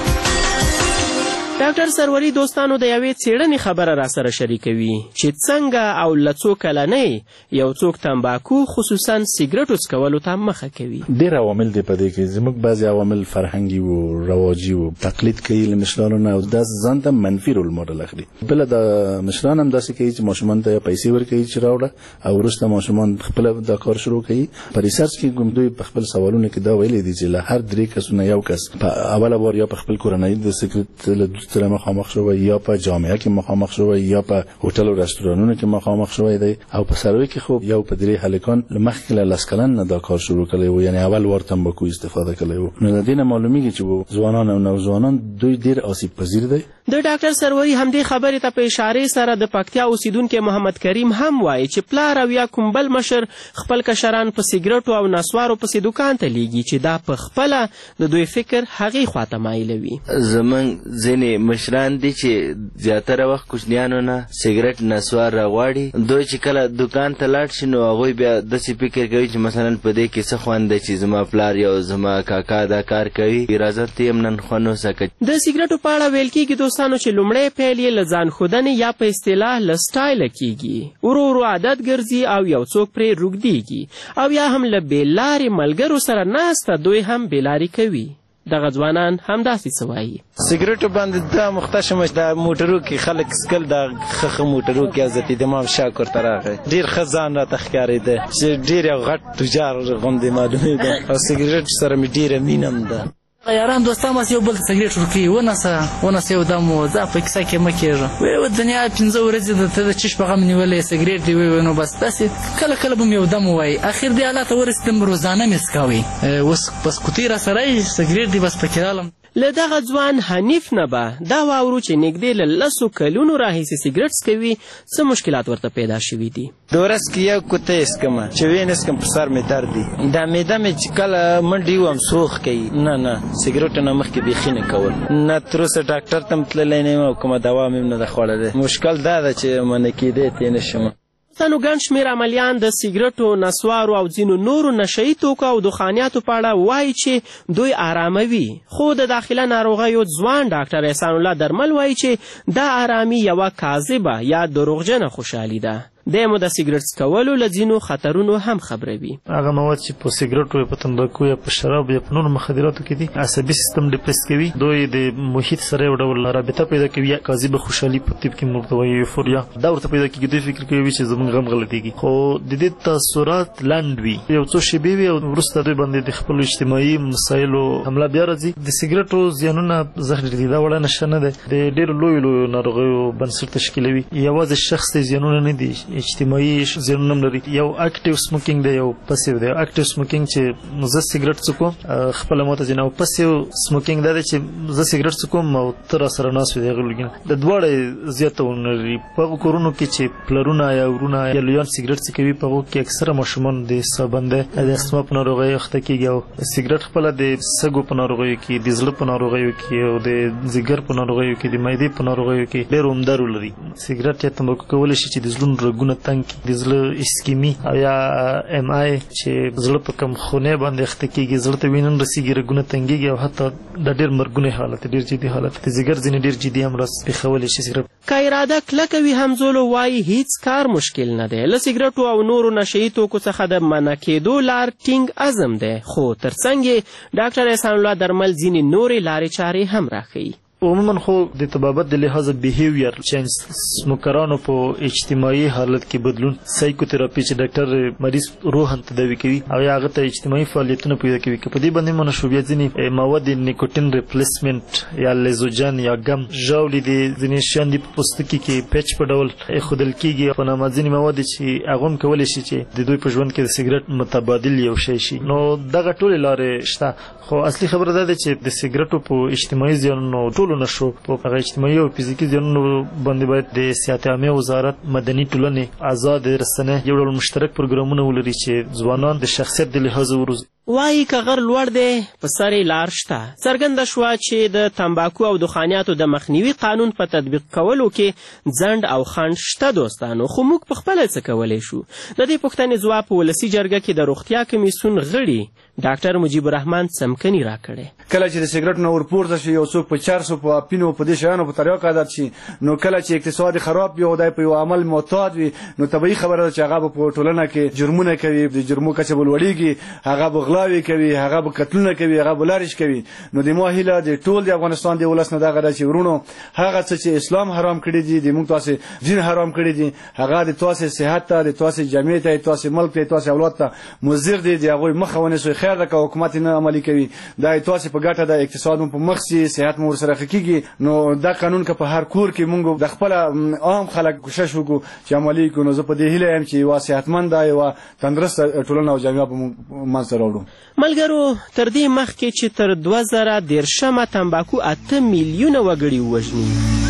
ډاکټر سروري دوستانو د یوې څېړنې خبره را سره شریکوي چې څنګه او له څو کلنۍ یو څوک تمباکو خصوصا سیګریټو څکولو ته مخه کوي. ډېر عوامل دی په دې کې. زموږ بعضې عوامل فرهنګي و، رواجي و، تقلید کوي له مشرانو نه او داسې ځان ته منفي رول موډل اخلي. بله د مشران هم داسې کوي چې ماشومان ته پیسې ورکوي چې راوړه او وروسته ماشومان خپله دا کار شروع کوي. په ریسرچ کې دوی په خپل سوالونو کې دا ویلي دي چې له هر درې کسونه یو کس په اوله بار یا په خپل کورنۍ د سیګریټ سره مخامخ شوی یا په جامعه کې مخامخ شوی یا په هوټل او رستورانونو کې مخامخ شوی دی او په سروي کې خو یو په درې هلکان مخکې له لس کلن نه دا کار شروع کړی و، یعنی اول وار تمباکو استفاده کړی و. نو د دې نه معلومیږي چې ځوانان او نوځوانان دوی ډېر آسیب پذیر دي. د ډاکټر سروري همدې خبرې ته په اشارې سره د پکتیا اوسیدونکي محمد کریم هم وایي چې پلار او یا کوم بل مشر خپل کشران په سیګریټو او نسوارو پسې دوکان ته لیږي چې دا په خپله د دوی فکر هغې خواته مایلوي. زمونږ ځینې مشران دي چې زیاتره وخت کوچنیانو نه سیګریټ نسوار راغواړي. دوی چې کله دوکان ته لاړ شي نو هغوی بیا داسې فکر کوي چې مثلا په دې کې څه خوند دی چې زما پلار یا زما کاکا دا کار کوي، راځه ته یې نن خوند وسکه. د سیګریټو په اړه ویل کېږي دوستانو چې لومړی پیل یې له ځان ښودنې یا په اصطلاح له سټایله کېږي، ورو ورو عادت ګرځي او یو څوک پرې روږدېږي او یا هم له بېلارې ملګرو سره ناسته دوی هم بېلارې کوي. دغه ځوانان همداسې څه وایي. سیګریټو باندې دا مخته شمه چې د موټرو کې خلک څکل د ښه موټرو کې حضرت امام شاکر ته راغی. ډېر ښه ځان راته ښکارېده چې ډېر یو غټ تجار غوندې معلومېده او سیګریټ سره مې ډېره مینه هم ده. یاران دوستان ماس یو بل ته سګریټ ورکوي ونسه ونسه یو دم و ځه په کیسه کې مه کېږه وایي دنیا پنځه ورځې د ته د چش په غم نیولی سګریټ دې وایي نو بس داسې کله کله به مې یو دم ووایي اخر دې حالت ته ورسېدم روزانه مې څکوي اوس بس قوطۍ را سره یي سګریټ دې بس پکې رالم. له دغه ځوان حنیف نه به دا واورو چې نږدې له لسو کلونو راهیسې سیګریټ څکوي څه مشکلات ورته پیدا شوي دي. د ورځ کې یو کوټۍ څکمه چې ویې نه څکم په سر مې درد دي. دا معده مې چې کله منډې وم سوخ کوي. نه نه سیګریټو نه مخکې بیخي نه کول. نه تر اوسه ډاکټر ته م تللی نه یم او کومه دوا مې هم نه ده خوړلی. مشکل دا ده چې منع کېدی ترې نه شم. پښتنو ګڼ شمېر عملیان د سیګریټو، نسوارو او ځینو نورو نشهیي توکو او دخانیاتو په اړه وایي چې دوی آراموي، خو د داخله ناروغیو ځوان ډاکټر احسان الله درمل وایي چې دا آرامي یوه کاذبه یا دروغجنه خوشحالي ده. دی مو د سیګریټ څکولو له ځینو خطرونو هم خبروي. هغه مواد چې په سیګریټو یا په تمباکو یا په شراب یا په نورو مخدراتو کې دي عصبي سیستم ډپریس کوي. دوی د محیط سره یو ډول رابطه پیدا کوي یا کاذبه خوشحالي په طب کې موږ ته وایي یوفوریا دا ورته پیدا کېږي. دوی فکر کوي چې زموږ غم غلطېږي خو د دې تاثرات لنډ وي، یو څو شېبې وي او وروسته دوی باندې د خپلو اجتماعي مسایلو حمله بیا راځي. د سیګریټو زیانونه زهر دي، دا وړه نشه نه ده، د ډېرو لویو لویو ناروغیو بنسټ تشکیلوي. یوازې شخصي زیانونه نه دي، اجتماعي زیانونه هم لري. یو اکټیو سموکینګ دی، یو پسیو دی. اکټیو سموکینګ چې زه سیګریټ څکوم خپله ماته ځینه، او پسیو سموکینګ دا دی چې زه سیګریټ څکوم او ته راسره ناست وې د هغې لوګي نه. د دواړه زیاتونه لري. په هغو کورونو کې چې پلرونه یا ورونه یا لویان سیګریټ څکوي په هغو کې اکثره ماشومان د سابنده د استما په ناروغیو اخته کېږي او سیګریټ خپله د سږو په ناروغیو کې، د زړه په ناروغیو کې او د ځیګر په ناروغیو کې، د معدې په ناروغیو کې ډېر عمده رول لري. سیګریټ یا تمباکو کولی شي چې د زړونو رګونه تنګ کړي، د زړه اسکیمي او یا ام آی چې زړه په کم خونې باندې اخته کېږي، زړه ته وینه نه رسېږي، رګونه تنګېږي او حتی دا ډېر مرګونی حالت، ډېر جدي حالت. د ځیګر ځینې ډېر جدي هم راس پېښولی شي سیګریټ. که اراده کلکه وي همزولو وایي هیڅ کار مشکل نه دی. له سیګریټو او نورو نشهیي توکو څخه د منع کېدو لار ټینګ عزم دی، خو تر څنګ یې ډاکټر احسان الله درمل ځینې نورې لارې چارې هم راښیي. عموما خو د طبابت د لحاظه بیهیویر چینج، سموکرانو په اجتماعي حالت کې بدلون، سایکوتراپي چې ډاکټر مریض روحاً تداوي کوي او یا هغه ته اجتماعي فعالیتونه پیدا کوي. که په دې باندې منع شو بیا ځینې مواد نیکوټین ریپلیسمنټ یا لیزوجن یا ګم ژاولې دي، ځینې شیان دي په پوستکي کې پیچ په ډول ایښودل کېږي. په نامه ځینې مواد چې هغه هم کولی شي چې د دوی په ژوند کې د سیګریټ متبادل یو شی شي. نو دغه ټولې لارې شته، خو اصلي خبره دا ده چې د سیګریټو په اجتماعي زیانونو ټول ټولو نشو په هغه اجتماعي او فزیکي زیانونو باندې باید د صحت عامه وزارت مدني ټولنې آزاد رسنۍ یو ډول مشترک پروګرامونه ولري چې ځوانان د شخصیت د لحاظه وروزي. وایي که غر لوړ دی په سر یې لار شته. څرګنده شوه چې د تمباکو او دخانیاتو د مخنیوي قانون په تطبیق کولو کې ځنډ او خنډ شته دوستانو، خو موږ پخپله څه کولی شو؟ د دې پوښتنې ځواب په ولسي جرګه کې د روغتیا کمیسیون غړي ډاکټر مجیب الرحمن څمکني راکړی. کله چې د سګرټ نه ورپورته شي یو څوک په چارسو په اپینو په دې شیانو په تریاکو عادت شي، نو کله چې اقتصاد خراب وي او دی په یو عمل معتاد وي، نو طبیعي خبره ده چې هغه به په ټولنه کې جرمونه کوي، د جرمو کچه به لوړېږي، هغه به غلاوې کوي، هغه به قتلونه کوي، هغه به لارش کوي. نو د ما هیله د ټول د افغانستان د ولس نه دغه ده چې ورونو هغه څه چې اسلام حرام کړي دي، د موږ تاسې دین حرام کړي دي، هغه د تاسې صحت ته، د تاسې جامع ته، د تاسې ملک ته، د تاسې اولاد ته مضر دي، د هغوی مخه ونیسئ. خیر ده که حکومت نه عملي کوي، دا د تاسې په ګټه ده، اقتصاد مو په مخ سي، صحت مو ورسره ښه کېږي. نو دا قانون که په هر کور کې موږ د خپله عام خلک کوشش وکړو چې عملي کړو، نو زه په دې هیله یم چې یوه صحتمنده، یوه تندرسته ټولنه او جامعه به موږ منځته راوړو. ملګرو تر دې مخکې چې تر دوه زره دېرشمه تمباکو اته میلیونه وګړي ووژني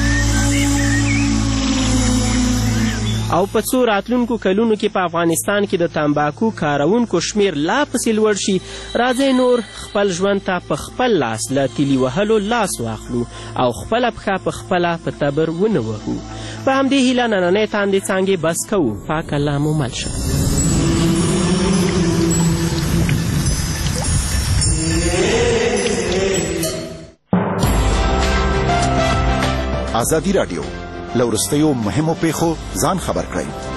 او په څو راتلونکو کلونو کې په افغانستان کې د تمباکو کارونکو شمیر لا پسې لوړ شي، راځئ نور خپل ژوند ته په خپل لاس له تیلي وهلو لاس واخلو او خپله پښه په خپله په تبر ونه وهو. په همدې هیله نننۍ تاندې څانګې بس کوو. پاک الله مو مل شه. ازادي راډیو له وروستیو مهمو پیښو ځان خبر کړئ.